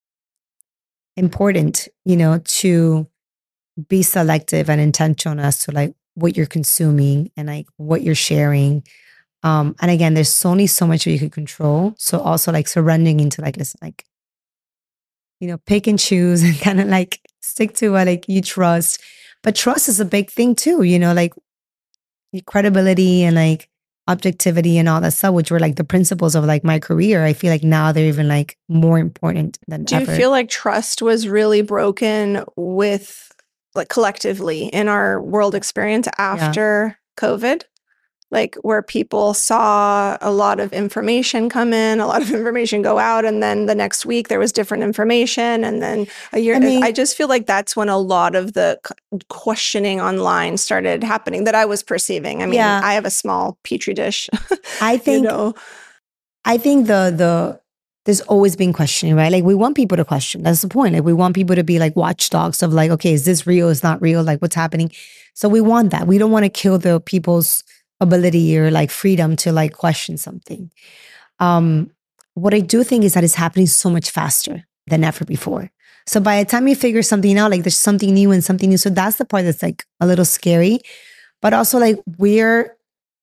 important, you know, to be selective and intentional as to like what you're consuming and like what you're sharing. Um, and again, there's only so much that you could control. So also like surrendering into like, listen, like, you know, pick and choose and kind of like stick to what like you trust. But trust is a big thing too, you know, like credibility and like objectivity and all that stuff, which were like the principles of like my career. I feel like now they're even like more important than Do ever. you feel like trust was really broken with like collectively in our world experience after yeah. COVID? Like where people saw a lot of information come in, a lot of information go out, and then the next week there was different information, and then a year. I, mean, I just feel like that's when a lot of the questioning online started happening that I was perceiving. I mean, yeah. I have a small petri dish. I think. You know? I think the the there's always been questioning, right? Like we want people to question. That's the point. Like we want people to be like watchdogs of like, okay, is this real? Is not real? Like what's happening? So we want that. We don't want to kill the people's ability or like freedom to like question something. Um, what I do think is that it's happening so much faster than ever before. So by the time you figure something out, like there's something new and something new. So that's the part that's like a little scary, but also like we're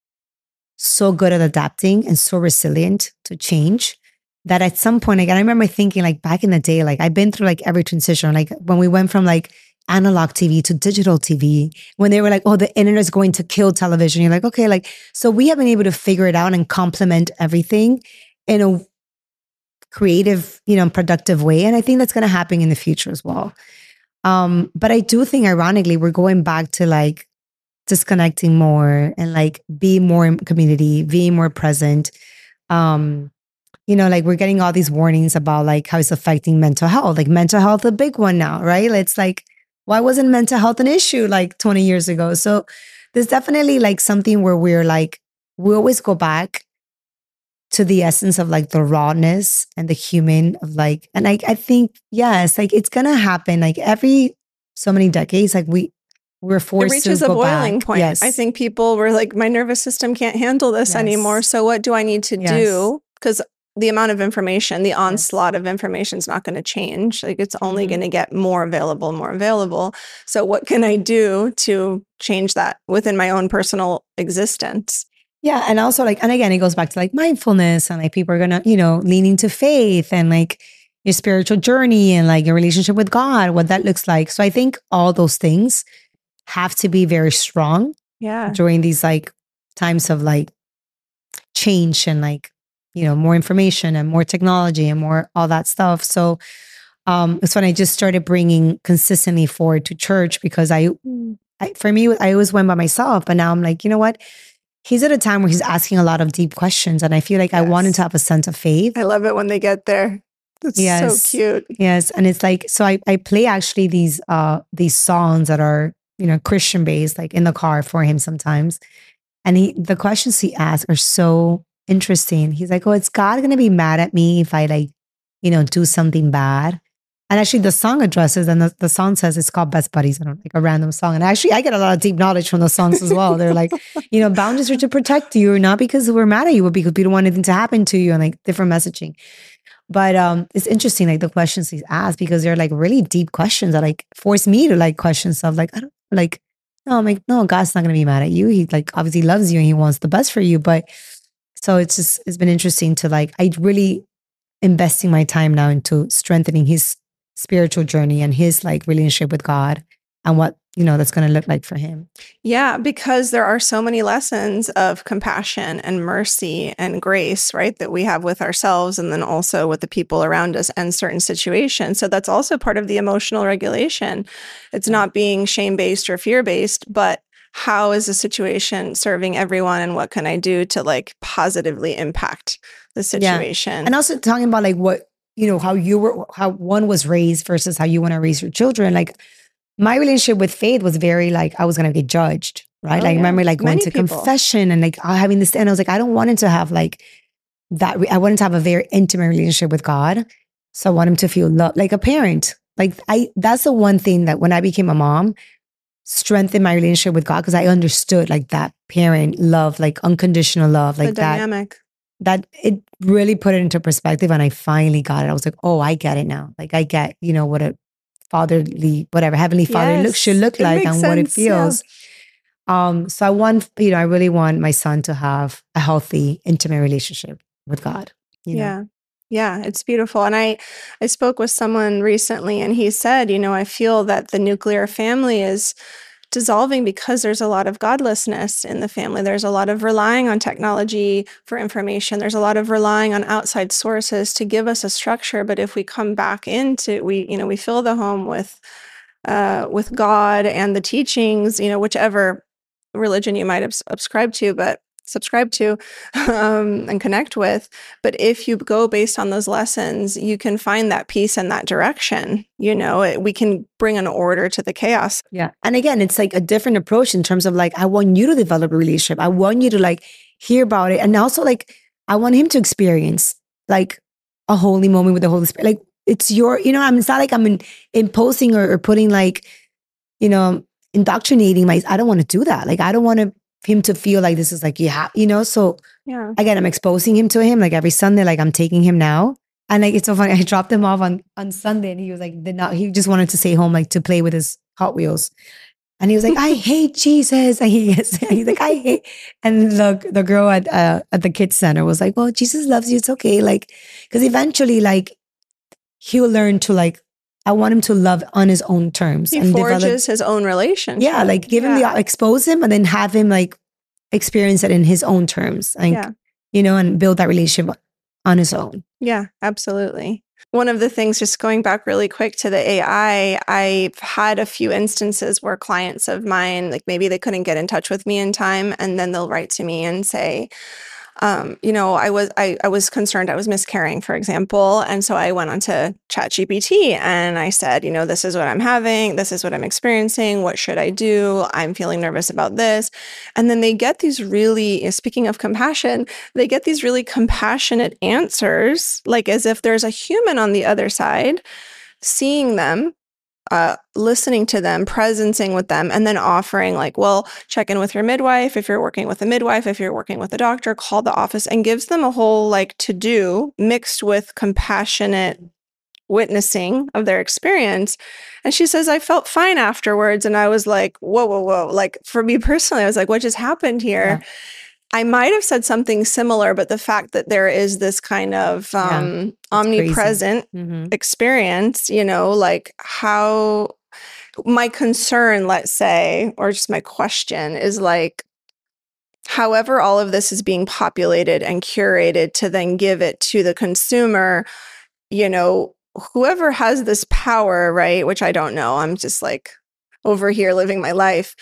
so good at adapting and so resilient to change that at some point, like, I remember thinking like back in the day, like I've been through like every transition, like when we went from like analog T V to digital T V, when they were like, oh, the internet is going to kill television. You're like, okay, like, so we have been able to figure it out and complement everything in a creative, you know, productive way. And I think that's going to happen in the future as well. Um, but I do think ironically, we're going back to like disconnecting more and like be more in community, being more present. Um, you know, like we're getting all these warnings about like how it's affecting mental health, like mental health, a big one now, right? It's like, why wasn't mental health an issue like twenty years ago? So there's definitely like something where we're like, we always go back to the essence of like the rawness and the human of like, and I, I think, yes, like it's going to happen like every so many decades, like we, we're forced to go back. It reaches a boiling point. Yes. I think people were like, my nervous system can't handle this yes. anymore. So what do I need to yes. do? Because the amount of information, the onslaught yes. of information is not going to change. Like it's only mm-hmm. going to get more available, more available. So what can I do to change that within my own personal existence? Yeah. And also like, and again, it goes back to like mindfulness and like people are going to, you know, lean into faith and like your spiritual journey and like your relationship with God, what that looks like. So I think all those things have to be very strong yeah. during these like times of like change and like, you know, more information and more technology and more all that stuff. So um, it's when I just started bringing consistently forward to church because I, I, for me, I always went by myself, but now I'm like, you know what? He's at a time where he's asking a lot of deep questions. And I feel like yes. I wanted to have a sense of faith. I love it when they get there. That's yes. so cute. Yes. And it's like, so I, I play actually these, uh, these songs that are, you know, Christian based, like in the car for him sometimes. And he, the questions he asks are so interesting. He's like, oh, is God going to be mad at me if I like, you know, do something bad? And actually the song addresses, and the, the song says it's called Best Buddies. I don't like a random song. And actually I get a lot of deep knowledge from the songs as well. They're like, you know, boundaries are to protect you, not because we're mad at you, but because we don't want anything to happen to you and like different messaging. But um, it's interesting, like the questions he's asked, because they're like really deep questions that like force me to like question stuff. Like, I don't like, no, I'm like, no, God's not going to be mad at you. He like obviously loves you and he wants the best for you. But so it's just, it's been interesting to like, I really investing my time now into strengthening his spiritual journey and his like relationship with God and what you know, that's going to look like for him. Yeah, because there are so many lessons of compassion and mercy and grace, right, that we have with ourselves and then also with the people around us and certain situations. So that's also part of the emotional regulation. It's not being shame-based or fear-based, but how is the situation serving everyone and what can I do to like positively impact the situation? Yeah. And also talking about like what, you know, how you were, how one was raised versus how you want to raise your children. Like my relationship with faith was very like, I was going to get judged, right? Oh, like I yeah. remember like going Many to people. confession and like having this, and I was like, I don't want him to have like that. I wanted to have a very intimate relationship with God. So I want him to feel love, like a parent. Like I, that's the one thing that when I became a mom, strengthened my relationship with God, because I understood like that parent love, like unconditional love, like The dynamic. that, that it really put it into perspective. And I finally got it. I was like, oh, I get it now. Like I get, you know, what a fatherly, whatever, heavenly father Yes, look should look it like makes and what it sense, yeah. feels. Um, so I want, you know, I really want my son to have a healthy, intimate relationship with God. You know? Yeah. Yeah, it's beautiful. And I, I spoke with someone recently and he said, you know, I feel that the nuclear family is dissolving because there's a lot of godlessness in the family. There's a lot of relying on technology for information. There's a lot of relying on outside sources to give us a structure. But if we come back into, we, you know, we fill the home with, uh, with God and the teachings, you know, whichever religion you might have subscribed to, but subscribe to um, and connect with. But if you go based on those lessons, you can find that peace and that direction. You know, it, we can bring an order to the chaos. Yeah. And again, it's like a different approach in terms of like, I want you to develop a relationship. I want you to like hear about it. And also like, I want him to experience like a holy moment with the Holy Spirit. Like it's your, you know, I mean, it's not like I'm in, imposing or, or putting like, you know, indoctrinating my, I don't want to do that. Like, I don't want to, him to feel like this is like, yeah, you know, so Yeah. again, I'm exposing him to him like every Sunday, like I'm taking him now. And like, it's so funny. I dropped him off on, on Sunday and he was like, did not, he just wanted to stay home, like to play with his Hot Wheels. And he was like, I hate Jesus. And he gets, he's like, I hate. And the, the girl at, uh, at the kids center was like, well, Jesus loves you. It's okay. Like, cause eventually like he'll learn to like, I want him to love on his own terms. He and forges develop, his own relationship. yeah. Like give yeah. him the, expose him and then have him like experience it in his own terms. Like, yeah. you know, and build that relationship on his own. Yeah, absolutely. One of the things, just going back really quick to the A I, I've had a few instances where clients of mine, like maybe they couldn't get in touch with me in time, and then they'll write to me and say, um, you know, I was I, I was concerned I was miscarrying, for example. And so I went on to ChatGPT and I said, you know, this is what I'm having. This is what I'm experiencing. What should I do? I'm feeling nervous about this. And then they get these really, speaking of compassion, they get these really compassionate answers, like as if there's a human on the other side, seeing them, Uh, listening to them, presencing with them, and then offering like, well, check in with your midwife. If you're working with a midwife, if you're working with a doctor, call the office, and gives them a whole like to do mixed with compassionate witnessing of their experience. And she says, I felt fine afterwards. And I was like, whoa, whoa, whoa. Like for me personally, I was like, what just happened here? Yeah. I might have said something similar, but the fact that there is this kind of um, yeah, omnipresent mm-hmm. experience, you know, like how my concern, let's say, or just my question is like, however all of this is being populated and curated to then give it to the consumer, you know, whoever has this power, right, which I don't know, I'm just like over here living my life,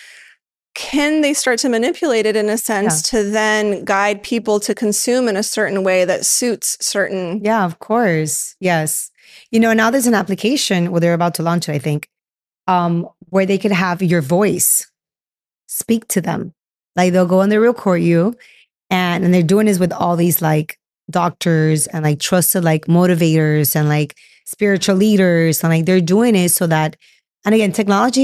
can they start to manipulate it in a sense yeah. to then guide people to consume in a certain way that suits certain... Yeah, of course. Yes. You know, now there's an application, well, they're about to launch it, I think, um, where they could have your voice speak to them. Like they'll go and they'll record you and, and they're doing this with all these like doctors and like trusted like motivators and like spiritual leaders. And like they're doing it so that, and again, technology,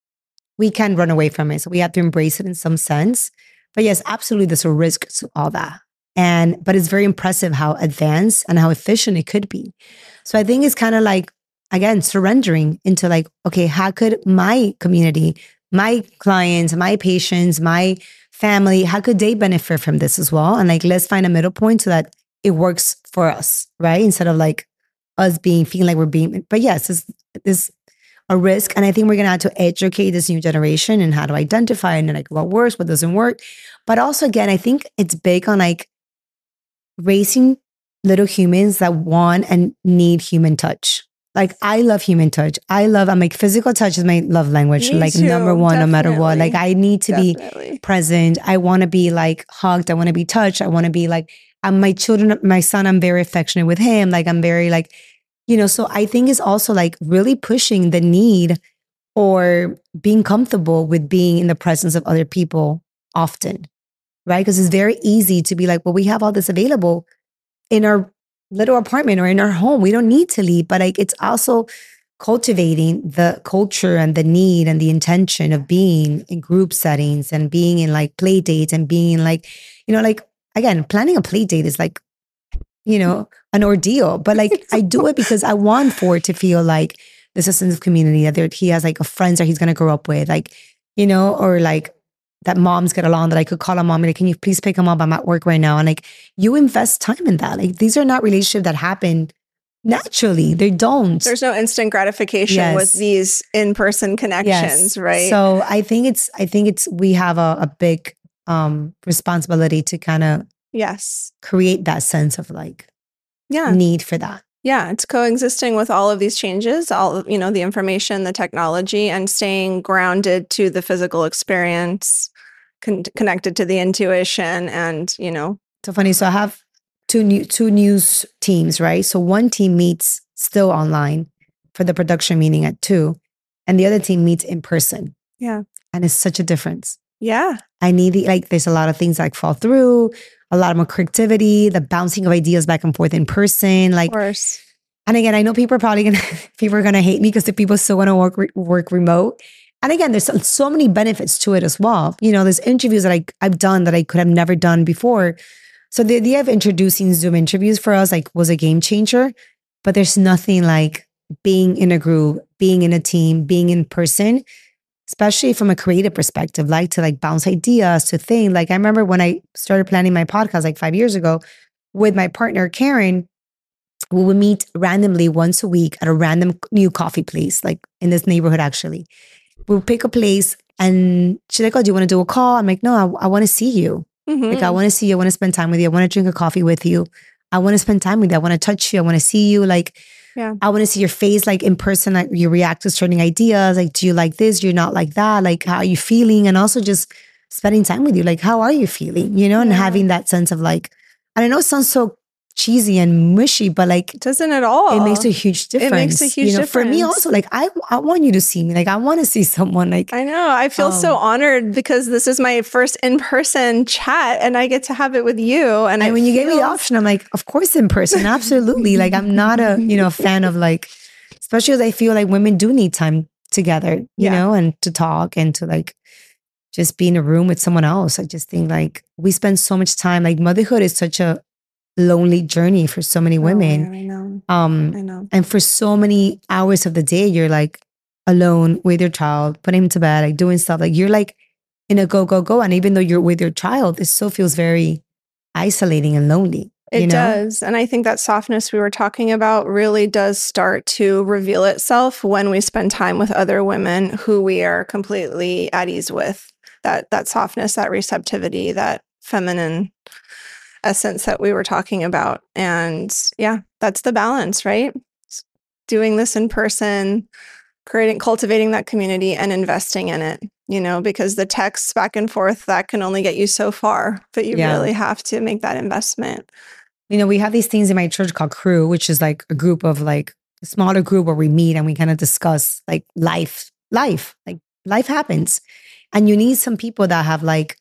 we can run away from it. So we have to embrace it in some sense. But yes, absolutely, there's a risk to all that. And, but it's very impressive how advanced and how efficient it could be. So I think it's kind of like, again, surrendering into like, okay, how could my community, my clients, my patients, my family, how could they benefit from this as well? And like, let's find a middle point so that it works for us, right? Instead of like us being, feeling like we're being, but yes, this, this a risk. And I think we're going to have to educate this new generation and how to identify and like what works, what doesn't work. But also, again, I think it's big on like raising little humans that want and need human touch. Like I love human touch. I love, I'm like physical touch is my love language. Me like too, number one, no matter what. definitely. Like I need to Definitely. be present. I want to be like hugged. I want to be touched. I want to be like, um, my children, my son, I'm very affectionate with him. Like I'm very like, you know, so I think it's also like really pushing the need or being comfortable with being in the presence of other people often, right? Because it's very easy to be like, well, we have all this available in our little apartment or in our home. We don't need to leave, but like it's also cultivating the culture and the need and the intention of being in group settings and being in like play dates and being in like, you know, like again, planning a play date is like, you know, an ordeal. But like I do it because I want Ford to feel like there's a sense of community, that there, he has like a friends that he's gonna grow up with, like, you know, or like that moms get along, that I could call a mom and like, can you please pick him up? I'm at work right now. And like you invest time in that. Like these are not relationships that happen naturally. They don't. There's no instant gratification Yes. with these in-person connections, Yes. right? So I think it's, I think it's, we have a, a big um, responsibility to kind of yes. create that sense of like Yeah. need for that. Yeah, it's coexisting with all of these changes, all of, you know, the information, the technology, and staying grounded to the physical experience, con- connected to the intuition, and you know. So funny. So I have two new two news teams, right? So one team meets still online for the production meeting at two, and the other team meets in person. Yeah, and it's such a difference. Yeah, I need the, like. There's a lot of things like fall through. A lot more creativity, the bouncing of ideas back and forth in person. Like, of course. And again, I know people are probably gonna people are gonna hate me because the people still want to work re- work remote. And again, there's so, so many benefits to it as well. You know, there's interviews that I I've done that I could have never done before. So the idea of introducing Zoom interviews for us like was a game changer. But there's nothing like being in a group, being in a team, being in person, especially from a creative perspective, like to like bounce ideas, to think. Like I remember when I started planning my podcast like five years ago with my partner, Karen, we would meet randomly once a week at a random new coffee place, like in this neighborhood, actually. We'll pick a place and she's like, oh, do you want to do a call? I'm like, no, I, I want to see you. Mhm. Like, I want to see you. I want to spend time with you. I want to drink a coffee with you. I want to spend time with you. I want to touch you. I want to see you. Like, Yeah. I want to see your face, like in person, like you react to certain ideas. Like, do you like this? You're not like that. Like, how are you feeling? And also just spending time with you. Like, how are you feeling? You know, and Yeah. having that sense of like, and I know it sounds so cheesy and mushy, but like, Doesn't at all. it makes a huge difference. It makes a huge you know, For me difference. also, like, I, I want you to see me. Like, I want to see someone like, I know. I feel so Um, honored because this is my first in-person chat and I get to have it with you. And, and it when you gave me the feels- option, I'm like, of course, in person, absolutely. Like, I'm not a, you know, fan of like, especially as I feel like women do need time together, you Yeah. know, and to talk and to like just be in a room with someone else. I just think like we spend so much time, like motherhood is such a lonely journey for so many Oh, women. yeah, I know. Um, I know. and for so many hours of the day, you're like alone with your child, putting him to bed, like doing stuff. Like you're like in a go, go, go. And even though you're with your child, it still feels very isolating and lonely. It you know? does. And I think that softness we were talking about really does start to reveal itself when we spend time with other women who we are completely at ease with. That that softness, that receptivity, that feminine essence that we were talking about. And yeah, that's the balance, right? S- Doing this in person, creating, cultivating that community and investing in it, you know, because the texts back and forth, that can only get you so far, but you Yeah. really have to make that investment. You know, we have these things in my church called Crew, which is like a group of like a smaller group where we meet and we kind of discuss like life, life, like life happens. And you need some people that have like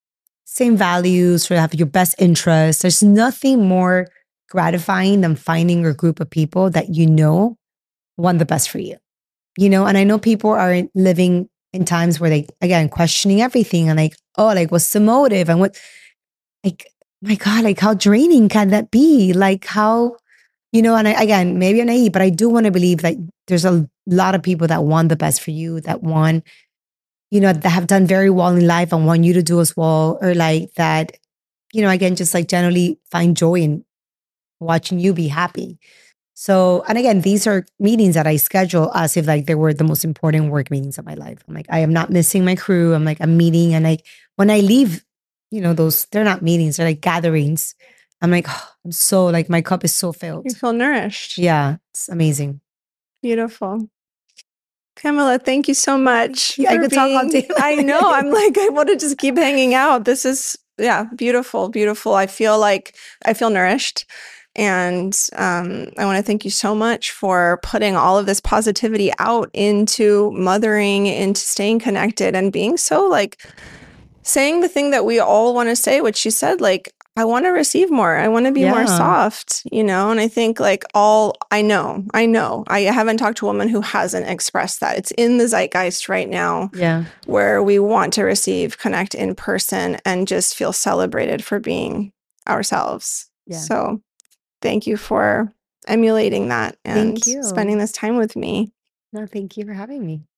same values or have your best interests. There's nothing more gratifying than finding a group of people that you know want the best for you. You know, and I know people are living in times where they, again, questioning everything and like, oh, like what's the motive and what, like, my God, like how draining can that be? Like how, you know, and I, again, maybe I'm naive, but I do want to believe that there's a lot of people that want the best for you, that want, you know, that have done very well in life and want you to do as well, or like that, you know, again, just like generally find joy in watching you be happy. So, and again, these are meetings that I schedule as if like they were the most important work meetings of my life. I'm like, I am not missing my crew. I'm like, I'm meeting. And like, when I leave, you know, those, they're not meetings, they're like gatherings. I'm like, oh, I'm so like, my cup is so filled. You feel nourished. Yeah, it's amazing. Beautiful. Pamela, thank you so much. Yeah, I for could talk all being- day. I know. I'm like, I want to just keep hanging out. This is, yeah, beautiful, beautiful. I feel like I feel nourished. And um, I want to thank you so much for putting all of this positivity out into mothering, into staying connected, and being so like saying the thing that we all want to say, which you said, like, I want to receive more. I want to be more Yeah. soft, you know? And I think like all, I know, I know, I haven't talked to a woman who hasn't expressed that. It's in the zeitgeist right now Yeah. where we want to receive, connect in person, and just feel celebrated for being ourselves. Yeah. So thank you for emulating that and Thank you. spending this time with me. No, thank you for having me.